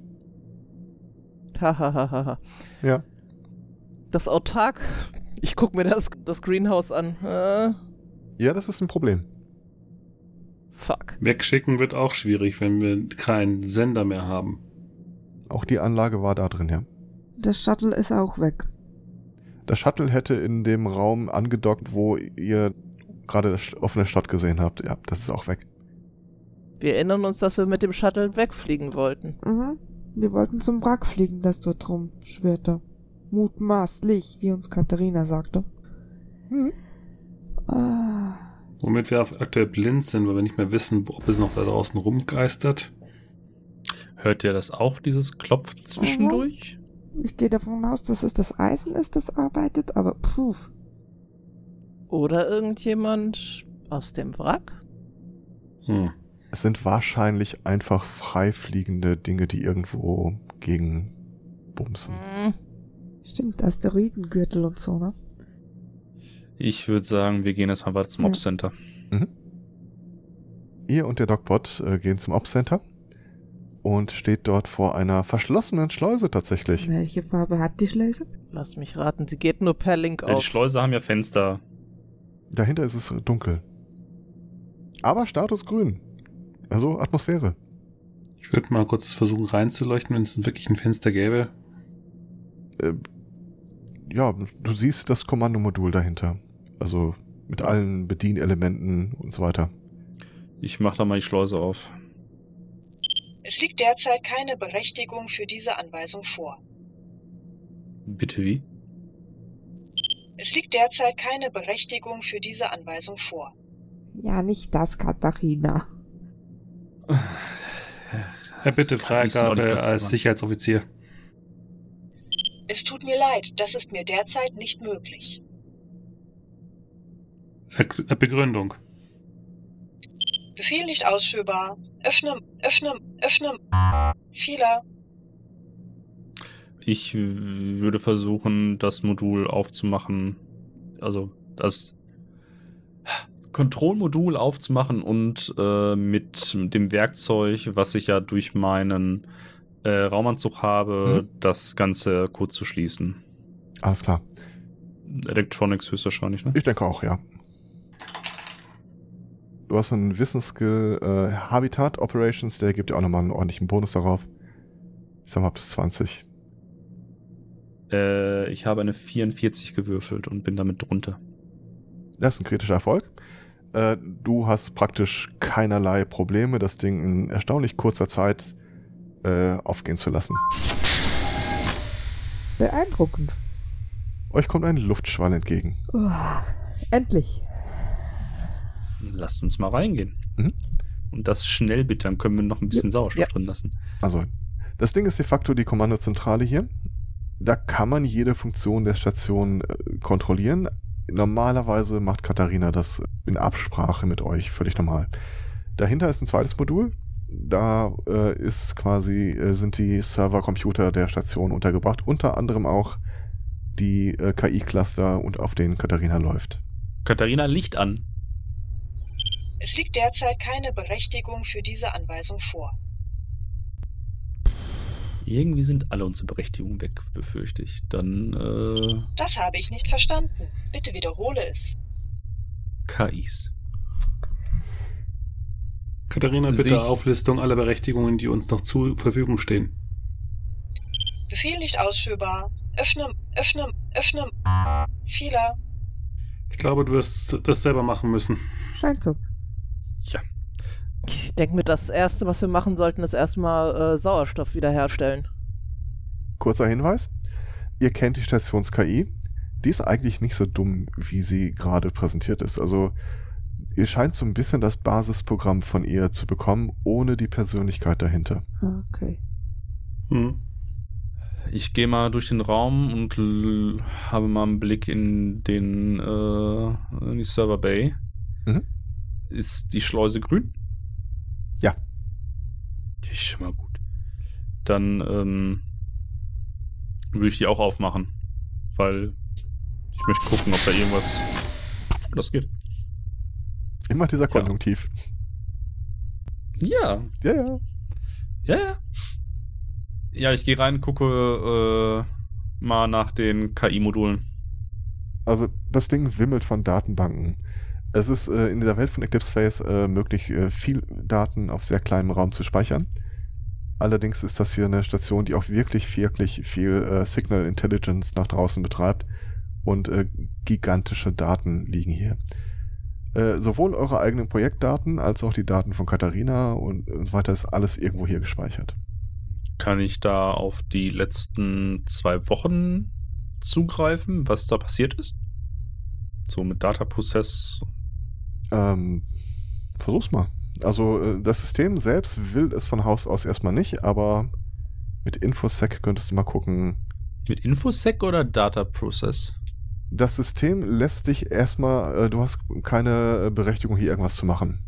Hahaha. Ja. Das autark? Ich guck mir das Greenhouse an. Ja, das ist ein Problem. Fuck. Wegschicken wird auch schwierig, wenn wir keinen Sender mehr haben. Auch die Anlage war da drin, ja. Das Shuttle ist auch weg. Das Shuttle hätte in dem Raum angedockt, wo ihr gerade das offene Stadt gesehen habt. Ja, das ist auch weg. Wir erinnern uns, dass wir mit dem Shuttle wegfliegen wollten. Mhm. Wir wollten zum Wrack fliegen, das dort rumschwirrte. Mutmaßlich, wie uns Katharina sagte. Womit wir aktuell blind sind, weil wir nicht mehr wissen, ob es noch da draußen rumgeistert. Hört ihr das auch, dieses Klopfen zwischendurch? Ich gehe davon aus, dass es das Eisen ist, das arbeitet, aber puh. Oder irgendjemand aus dem Wrack? Es sind wahrscheinlich einfach freifliegende Dinge, die irgendwo gegen bumsen. Stimmt, Asteroidengürtel und so, ne? Ich würde sagen, wir gehen erstmal weiter zum Ja. Ops-Center. Ihr und der Dogbot gehen zum Ops-Center und steht dort vor einer verschlossenen Schleuse tatsächlich. Welche Farbe hat die Schleuse? Lass mich raten, sie geht nur per Link Die auf. Schleuse haben ja Fenster. Dahinter ist es dunkel. Aber Status grün. Also Atmosphäre. Ich würde mal kurz versuchen reinzuleuchten, wenn es wirklich ein Fenster gäbe. Ja, du siehst das Kommandomodul dahinter. Also mit allen Bedienelementen und so weiter. Ich mach da mal die Schleuse auf. Es liegt derzeit keine Berechtigung für diese Anweisung vor. Bitte wie? Es liegt derzeit keine Berechtigung für diese Anweisung vor. Ja, nicht das, Katharina. Ja, bitte kann ich so nicht Freigabe als machen. Sicherheitsoffizier. Es tut mir leid, das ist mir derzeit nicht möglich. Begründung. Befehl nicht ausführbar. Öffne. Fehler. Ich würde versuchen, das Modul aufzumachen. Also das Kontrollmodul aufzumachen und mit dem Werkzeug, was ich ja durch meinen Raumanzug habe, das Ganze kurz zu schließen. Alles klar. Electronics höchstwahrscheinlich, ne? Ich denke auch, ja. Du hast einen Wissensskill Habitat Operations, der gibt dir auch nochmal einen ordentlichen Bonus darauf. Ich sag mal bis 20. Ich habe eine 44 gewürfelt und bin damit drunter. Das ist ein kritischer Erfolg. Du hast praktisch keinerlei Probleme, das Ding in erstaunlich kurzer Zeit aufgehen zu lassen. Beeindruckend. Euch kommt ein Luftschwall entgegen. Oh, endlich. Lasst uns mal reingehen. Mhm. Und das schnell bitte, dann können wir noch ein bisschen Sauerstoff Ja. drin lassen. Also, das Ding ist de facto die Kommandozentrale hier. Da kann man jede Funktion der Station kontrollieren. Normalerweise macht Katharina das in Absprache mit euch, völlig normal. Dahinter ist ein zweites Modul. Da sind die Servercomputer der Station untergebracht. Unter anderem auch die KI-Cluster, und auf denen Katharina läuft. Katharina, Licht an. Es liegt derzeit keine Berechtigung für diese Anweisung vor. Irgendwie sind alle unsere Berechtigungen weg, befürchte ich. Dann Das habe ich nicht verstanden. Bitte wiederhole es. KIs. Katharina, bitte Sich- Auflistung aller Berechtigungen, die uns noch zur Verfügung stehen. Befehl nicht ausführbar. Öffne. Fehler. Ich glaube, du wirst das selber machen müssen. Scheint so. Ja. Ich denke mir, das Erste, was wir machen sollten, ist erstmal Sauerstoff wiederherstellen. Kurzer Hinweis. Ihr kennt die Stations-KI. Die ist eigentlich nicht so dumm, wie sie gerade präsentiert ist. Also ihr scheint so ein bisschen das Basisprogramm von ihr zu bekommen, ohne die Persönlichkeit dahinter. Okay. Ich gehe mal durch den Raum und habe mal einen Blick in in die Server Bay. Mhm. Ist die Schleuse grün? Ja. Die ist schon mal gut. Dann würde ich die auch aufmachen. Weil ich möchte gucken, ob da irgendwas... Das geht. Immer dieser Konjunktiv. Ja. Ja, ja. Ja. Ja, ich gehe rein, gucke mal nach den KI-Modulen. Also das Ding wimmelt von Datenbanken. Es ist in dieser Welt von Eclipse Phase möglich, viel Daten auf sehr kleinem Raum zu speichern. Allerdings ist das hier eine Station, die auch wirklich viel Signal Intelligence nach draußen betreibt und gigantische Daten liegen hier. Sowohl eure eigenen Projektdaten als auch die Daten von Katharina und so weiter ist alles irgendwo hier gespeichert. Kann ich da auf die letzten 2 Wochen zugreifen, was da passiert ist? So mit Data Process? Versuch's mal. Also das System selbst will es von Haus aus erstmal nicht, aber mit Infosec könntest du mal gucken. Mit Infosec oder Data Process? Das System lässt dich erstmal, du hast keine Berechtigung hier irgendwas zu machen.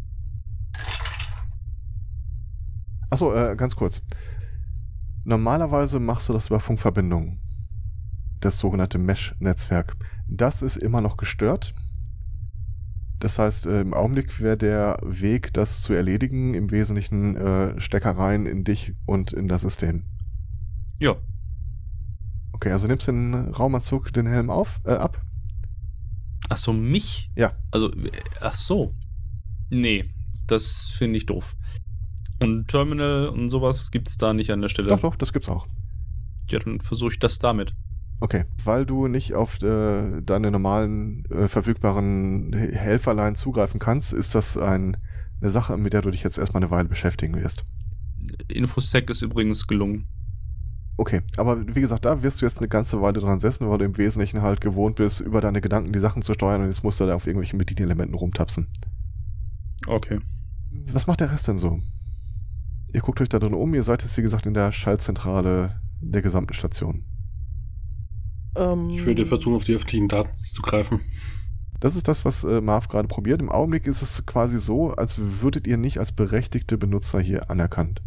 Achso, ganz kurz. Normalerweise machst du das über Funkverbindungen. Das sogenannte Mesh-Netzwerk. Das ist immer noch gestört. Das heißt, im Augenblick wäre der Weg, das zu erledigen, im Wesentlichen Steckereien in dich und in das System. Ja. Okay, also nimmst den Raumanzug, den Helm ab? Ach so, mich? Ja. Also, ach so. Nee, das finde ich doof. Und Terminal und sowas gibt's da nicht an der Stelle? Doch, das gibt's auch. Ja, dann versuche ich das damit. Okay, weil du nicht auf deine normalen verfügbaren Helferlein zugreifen kannst, ist das eine Sache, mit der du dich jetzt erstmal eine Weile beschäftigen wirst. Infosec ist übrigens gelungen. Okay, aber wie gesagt, da wirst du jetzt eine ganze Weile dran setzen, weil du im Wesentlichen halt gewohnt bist, über deine Gedanken die Sachen zu steuern und jetzt musst du da auf irgendwelchen Bedienelementen rumtapsen. Okay. Was macht der Rest denn so? Ihr guckt euch da drin um, ihr seid jetzt wie gesagt in der Schaltzentrale der gesamten Station. Ich würde versuchen, auf die öffentlichen Daten zu greifen. Das ist das, was Marv gerade probiert. Im Augenblick ist es quasi so, als würdet ihr nicht als berechtigte Benutzer hier anerkannt.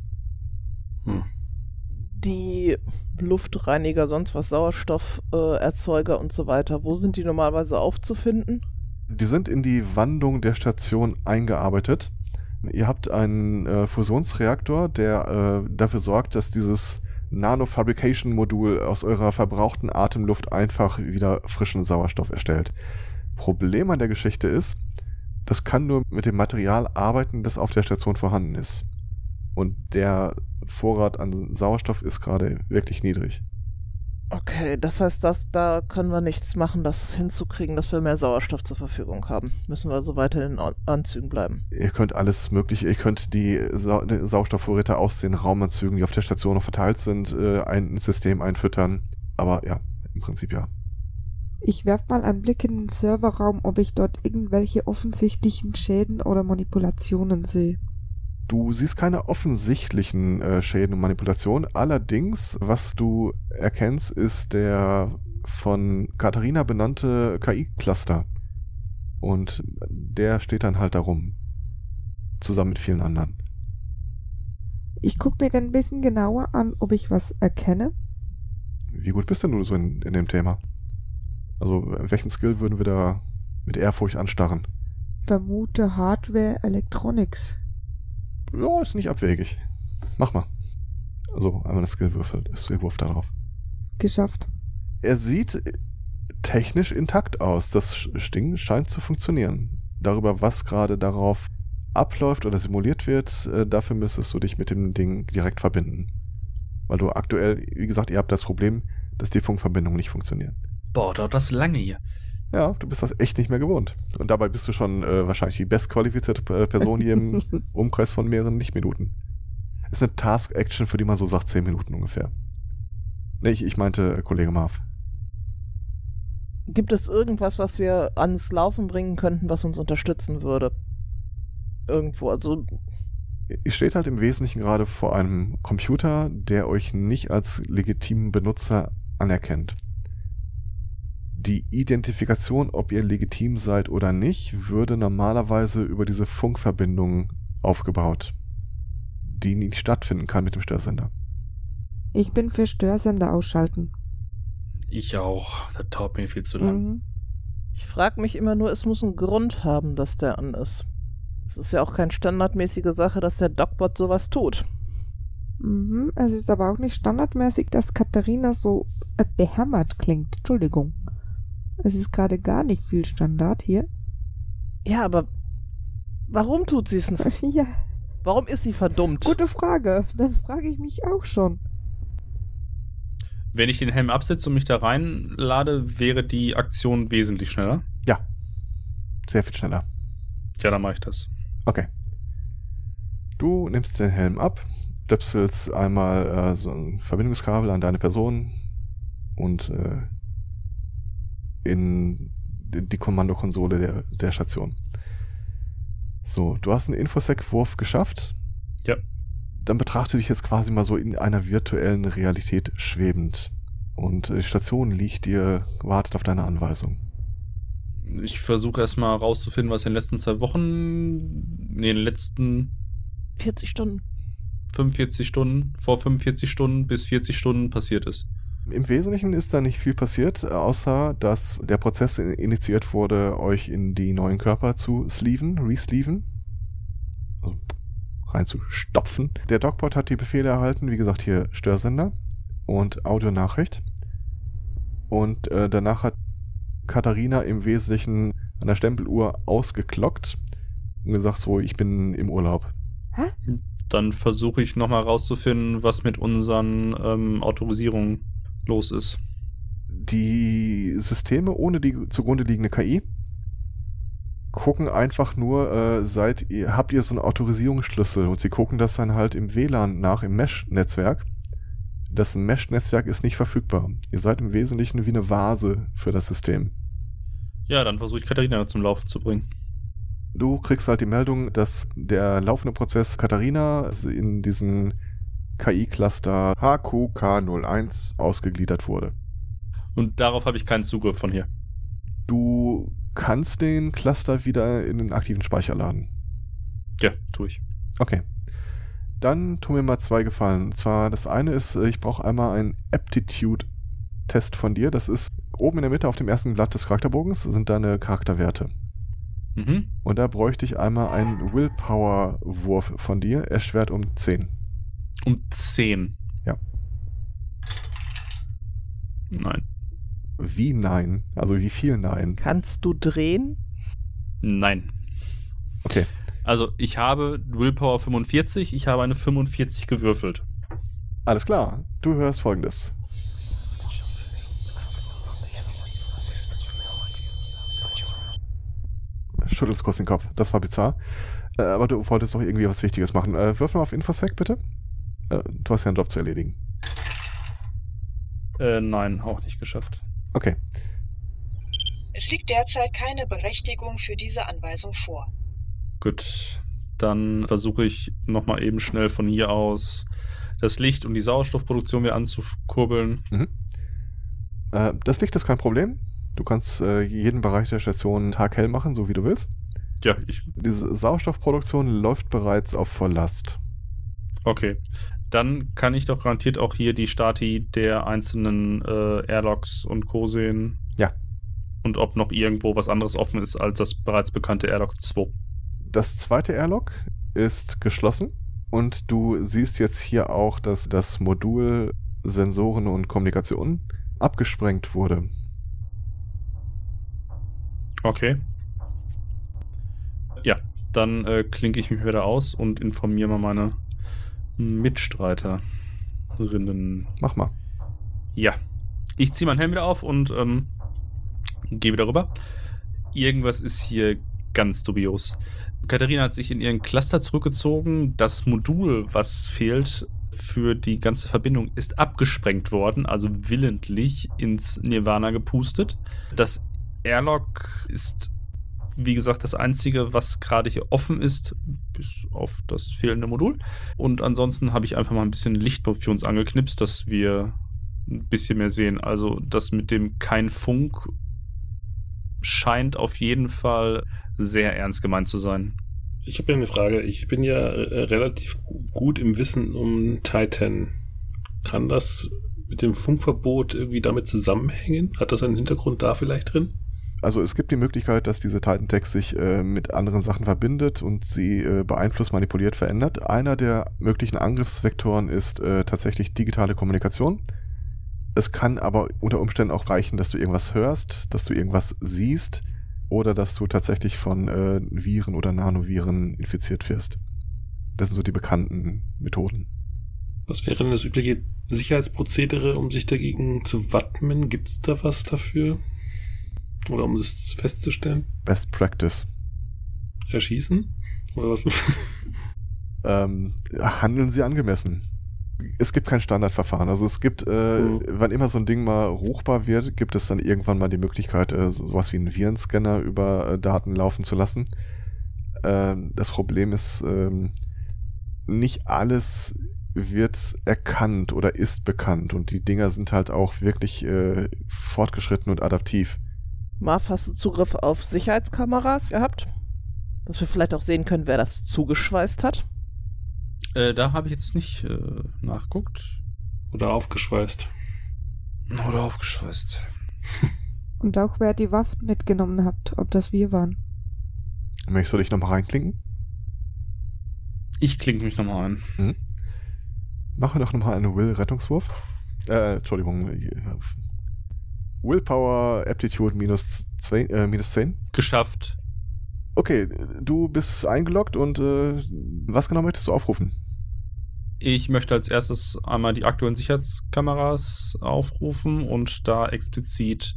Die Luftreiniger, sonst was, Sauerstofferzeuger und so weiter, wo sind die normalerweise aufzufinden? Die sind in die Wandung der Station eingearbeitet. Ihr habt einen Fusionsreaktor, der dafür sorgt, dass dieses Nano-Fabrication-Modul aus eurer verbrauchten Atemluft einfach wieder frischen Sauerstoff erstellt. Problem an der Geschichte ist, das kann nur mit dem Material arbeiten, das auf der Station vorhanden ist. Und der Vorrat an Sauerstoff ist gerade wirklich niedrig. Okay, das heißt, da können wir nichts machen, das hinzukriegen, dass wir mehr Sauerstoff zur Verfügung haben. Müssen wir so weiter in den Anzügen bleiben. Ihr könnt alles Mögliche, ihr könnt die Sauerstoffvorräte aus den Raumanzügen, die auf der Station noch verteilt sind, ins System einfüttern. Aber ja, im Prinzip ja. Ich werfe mal einen Blick in den Serverraum, ob ich dort irgendwelche offensichtlichen Schäden oder Manipulationen sehe. Du siehst keine offensichtlichen Schäden und Manipulationen. Allerdings, was du erkennst, ist der von Katharina benannte KI-Cluster. Und der steht dann halt da rum. Zusammen mit vielen anderen. Ich gucke mir dann ein bisschen genauer an, ob ich was erkenne. Wie gut bist denn du so in dem Thema? Also, welchen Skill würden wir da mit Ehrfurcht anstarren? Vermute Hardware Electronics. Ja, ist nicht abwegig. Mach mal. Also, einmal eine Skillwurf darauf. Geschafft. Er sieht technisch intakt aus. Das Ding scheint zu funktionieren. Darüber, was gerade darauf abläuft oder simuliert wird, dafür müsstest du dich mit dem Ding direkt verbinden. Weil du aktuell, wie gesagt, ihr habt das Problem, dass die Funkverbindungen nicht funktionieren. Boah, dauert das lange hier. Ja, du bist das echt nicht mehr gewohnt. Und dabei bist du schon wahrscheinlich die bestqualifizierte Person hier im Umkreis von mehreren Lichtminuten. Ist eine Task-Action, für die man so sagt 10 Minuten ungefähr. Nee, ich meinte Kollege Marv. Gibt es irgendwas, was wir ans Laufen bringen könnten, was uns unterstützen würde? Irgendwo, also... Ihr steht halt im Wesentlichen gerade vor einem Computer, der euch nicht als legitimen Benutzer anerkennt. Die Identifikation, ob ihr legitim seid oder nicht, würde normalerweise über diese Funkverbindung aufgebaut, die nicht stattfinden kann mit dem Störsender. Ich bin für Störsender ausschalten. Ich auch. Das dauert mir viel zu lang. Ich frage mich immer nur, es muss einen Grund haben, dass der an ist. Es ist ja auch keine standardmäßige Sache, dass der Dogbot sowas tut. Es ist aber auch nicht standardmäßig, dass Katharina so behämmert klingt. Entschuldigung. Es ist gerade gar nicht viel Standard hier. Ja, aber warum tut sie es nicht? Ja, Warum ist sie verdummt? gute Frage. Das frage ich mich auch schon. Wenn ich den Helm absetze und mich da reinlade, wäre die Aktion wesentlich schneller. Ja, sehr viel schneller. Ja, dann mache ich das. Okay. Du nimmst den Helm ab, stöpselst einmal so ein Verbindungskabel an deine Person und in die Kommandokonsole der Station. So, du hast einen Infosec-Wurf geschafft. Ja. Dann betrachte dich jetzt quasi mal so in einer virtuellen Realität schwebend. Und die Station liegt dir, wartet auf deine Anweisung. Ich versuche erstmal rauszufinden, was in den letzten 2 Wochen, in den letzten 40 Stunden. 45 Stunden, vor 45 Stunden bis 40 Stunden passiert ist. Im Wesentlichen ist da nicht viel passiert, außer dass der Prozess initiiert wurde, euch in die neuen Körper zu resleeven, also reinzustopfen. Der Dogpod hat die Befehle erhalten, wie gesagt hier Störsender und Audionachricht. Und danach hat Katharina im Wesentlichen an der Stempeluhr ausgeklockt und gesagt so, ich bin im Urlaub. Dann versuche ich nochmal rauszufinden, was mit unseren Autorisierungen los ist. Die Systeme ohne die zugrunde liegende KI gucken einfach nur, habt ihr so einen Autorisierungsschlüssel und sie gucken das dann halt im WLAN nach, im Mesh-Netzwerk. Das Mesh-Netzwerk ist nicht verfügbar. Ihr seid im Wesentlichen wie eine Vase für das System. Ja, dann versuche ich Katharina zum Laufen zu bringen. Du kriegst halt die Meldung, dass der laufende Prozess Katharina in diesen KI-Cluster HQK01 ausgegliedert wurde. Und darauf habe ich keinen Zugriff von hier. Du kannst den Cluster wieder in den aktiven Speicher laden. Ja, tue ich. Okay. Dann tun mir mal 2 Gefallen. Und zwar, das eine ist, ich brauche einmal einen Aptitude-Test von dir. Das ist oben in der Mitte auf dem ersten Blatt des Charakterbogens sind deine Charakterwerte. Mhm. Und da bräuchte ich einmal einen Willpower-Wurf von dir, erschwert um 10. Um 10. Ja. Nein. Wie nein? Also wie viel nein? Kannst du drehen? Nein. Okay. Also ich habe Willpower 45, ich habe eine 45 gewürfelt. Alles klar. Du hörst Folgendes. Schüttelst kurz den Kopf. Das war bizarr. Aber du wolltest doch irgendwie was Wichtiges machen. Wirf mal auf Infosec, bitte. Du hast ja einen Job zu erledigen. Nein, auch nicht geschafft. Okay. Es liegt derzeit keine Berechtigung für diese Anweisung vor. Gut, dann versuche ich nochmal eben schnell von hier aus das Licht und die Sauerstoffproduktion wieder anzukurbeln. Mhm. Das Licht ist kein Problem. Du kannst jeden Bereich der Station taghell machen, so wie du willst. Ja, Diese Sauerstoffproduktion läuft bereits auf Volllast. Okay. Dann kann ich doch garantiert auch hier die Stati der einzelnen Airlocks und Co. sehen. Ja. Und ob noch irgendwo was anderes offen ist als das bereits bekannte Airlock 2. Das zweite Airlock ist geschlossen und du siehst jetzt hier auch, dass das Modul Sensoren und Kommunikation abgesprengt wurde. Okay. Ja, dann klinke ich mich wieder aus und informiere mal meine Mitstreiterinnen. Mach mal. Ja. Ich ziehe meinen Helm wieder auf und gehe wieder rüber. Irgendwas ist hier ganz dubios. Katharina hat sich in ihren Cluster zurückgezogen. Das Modul, was fehlt für die ganze Verbindung, ist abgesprengt worden, also willentlich ins Nirvana gepustet. Das Airlock ist, wie gesagt, das Einzige, was gerade hier offen ist, bis auf das fehlende Modul. Und ansonsten habe ich einfach mal ein bisschen Licht für uns angeknipst, dass wir ein bisschen mehr sehen. Also das mit dem kein Funk scheint auf jeden Fall sehr ernst gemeint zu sein. Ich habe ja eine Frage. Ich bin ja relativ gut im Wissen um Titan. Kann das mit dem Funkverbot irgendwie damit zusammenhängen? Hat das einen Hintergrund da vielleicht drin? Also es gibt die Möglichkeit, dass diese Titan-Tech sich mit anderen Sachen verbindet und sie beeinflusst, manipuliert, verändert. Einer der möglichen Angriffsvektoren ist tatsächlich digitale Kommunikation. Es kann aber unter Umständen auch reichen, dass du irgendwas hörst, dass du irgendwas siehst, oder dass du tatsächlich von Viren oder Nanoviren infiziert wirst. Das sind so die bekannten Methoden. Was wäre denn das übliche Sicherheitsprozedere, um sich dagegen zu wappnen? Gibt es da was dafür? Oder um das festzustellen? Best Practice. Erschießen? Oder was? Handeln sie angemessen. Es gibt kein Standardverfahren. Also es gibt, wann immer so ein Ding mal ruchbar wird, gibt es dann irgendwann mal die Möglichkeit, sowas wie einen Virenscanner über Daten laufen zu lassen. Das Problem ist, nicht alles wird erkannt oder ist bekannt und die Dinger sind halt auch wirklich fortgeschritten und adaptiv. Marv, hast du Zugriff auf Sicherheitskameras gehabt? Dass wir vielleicht auch sehen können, wer das zugeschweißt hat? Da habe ich jetzt nicht nachgeguckt. Oder aufgeschweißt. Oder aufgeschweißt. Und auch wer die Waffen mitgenommen hat, ob das wir waren. Möchtest du dich nochmal reinklinken? Ich klinke mich nochmal ein. Mhm. Mache doch nochmal einen Will-Rettungswurf. Entschuldigung. Willpower Aptitude minus 10. Geschafft. Okay, du bist eingeloggt und was genau möchtest du aufrufen? Ich möchte als erstes einmal die aktuellen Sicherheitskameras aufrufen und da explizit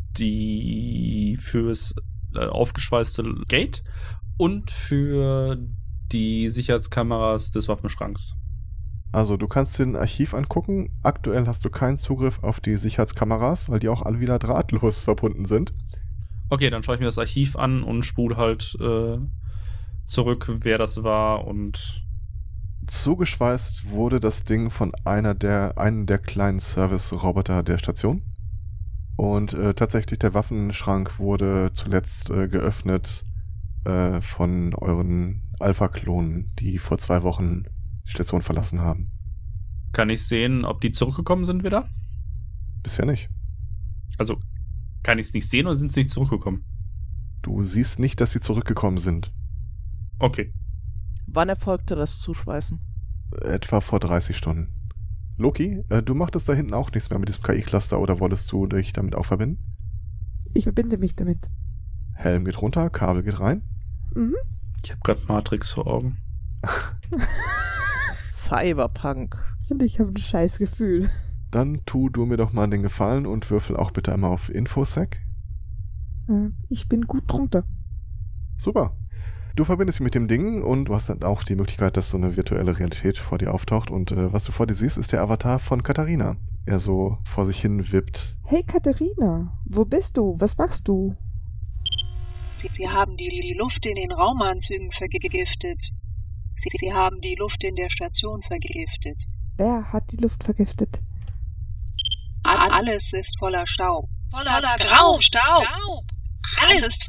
die fürs aufgeschweißte Gate und für die Sicherheitskameras des Waffenschranks. Also du kannst den Archiv angucken. Aktuell hast du keinen Zugriff auf die Sicherheitskameras, weil die auch alle wieder drahtlos verbunden sind. Okay, dann schaue ich mir das Archiv an und spule halt zurück, wer das war und... Zugeschweißt wurde das Ding von einem der kleinen Service-Roboter der Station. Und tatsächlich der Waffenschrank wurde zuletzt geöffnet von euren Alpha-Klonen, die vor 2 Wochen die Station verlassen haben. Kann ich sehen, ob die zurückgekommen sind wieder? Bisher nicht. Also, kann ich es nicht sehen oder sind sie nicht zurückgekommen? Du siehst nicht, dass sie zurückgekommen sind. Okay. Wann erfolgte das Zuschweißen? Etwa vor 30 Stunden. Loki, du machtest da hinten auch nichts mehr mit diesem KI-Cluster oder wolltest du dich damit auch verbinden? Ich verbinde mich damit. Helm geht runter, Kabel geht rein. Mhm. Ich habe gerade Matrix vor Augen. Cyberpunk. Und ich habe ein scheiß Gefühl. Dann tu du mir doch mal den Gefallen und würfel auch bitte einmal auf Infosec. Ich bin gut drunter. Super. Du verbindest dich mit dem Ding und du hast dann auch die Möglichkeit, dass so eine virtuelle Realität vor dir auftaucht und was du vor dir siehst, ist der Avatar von Katharina. Er so vor sich hin wippt. Hey Katharina, wo bist du? Was machst du? Sie haben die Luft in den Raumanzügen vergiftet. Sie haben die Luft in der Station vergiftet. Wer hat die Luft vergiftet? Alles ist voller Staub. Voller Grau, Staub. Alles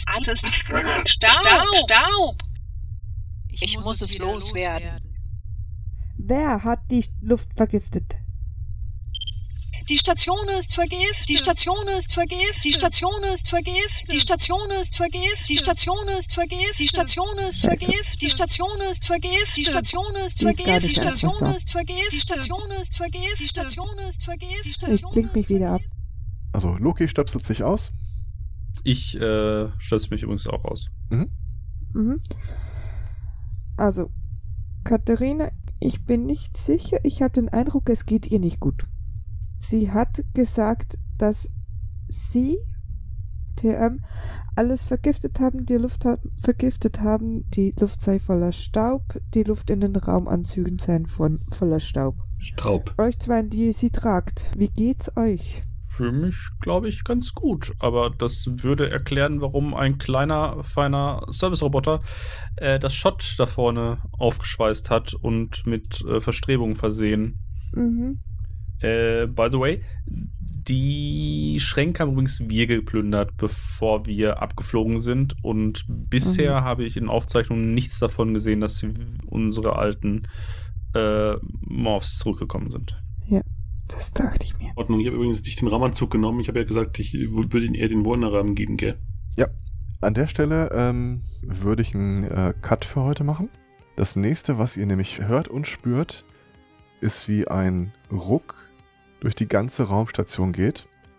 Staub. Ich muss es loswerden. Wer hat die Luft vergiftet? Die Station ist vergiftet. Die Station ist vergiftet. Die Station ist vergiftet. Die Station ist vergiftet. Die Station ist vergiftet. Die Station ist vergiftet. Die Station ist vergiftet. Die Station ist vergiftet. Die Station ist vergiftet. Die Station ist vergiftet. Die Station ist vergiftet. Ich klinge mich wieder ab. Also Loki stöpselt sich aus. Ich stöpsel mich übrigens auch aus. Mhm. Also, Katharina, ich bin nicht sicher. Ich habe den Eindruck, es geht ihr nicht gut. Sie hat gesagt, dass sie, TM, alles vergiftet haben, die Luft vergiftet haben, die Luft sei voller Staub, die Luft in den Raumanzügen sei voller Staub. Staub. Euch zwei, die sie tragt, wie geht's euch? Für mich, glaube ich, ganz gut. Aber das würde erklären, warum ein kleiner, feiner Service-Roboter das Schott da vorne aufgeschweißt hat und mit Verstrebungen versehen. Mhm. By the way, die Schränke haben übrigens wir geplündert, bevor wir abgeflogen sind. Und bisher habe ich in Aufzeichnungen nichts davon gesehen, dass unsere alten Morphs zurückgekommen sind. Ja, das dachte ich mir. In Ordnung, ich habe übrigens nicht den Raumanzug genommen. Ich habe ja gesagt, ich würde Ihnen eher den Wohnrahmen geben, gell? Ja, an der Stelle würde ich einen Cut für heute machen. Das nächste, was ihr nämlich hört und spürt, ist wie ein Ruck durch die ganze Raumstation geht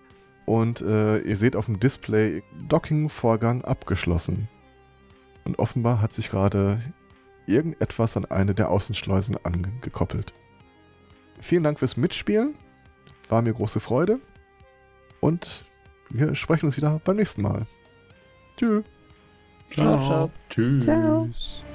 und ihr seht auf dem Display Docking-Vorgang abgeschlossen. Und offenbar hat sich gerade irgendetwas an eine der Außenschleusen angekoppelt. Vielen Dank fürs Mitspielen. War mir große Freude. Und wir sprechen uns wieder beim nächsten Mal. Tschüss. Ciao. Tschüss. Ciao.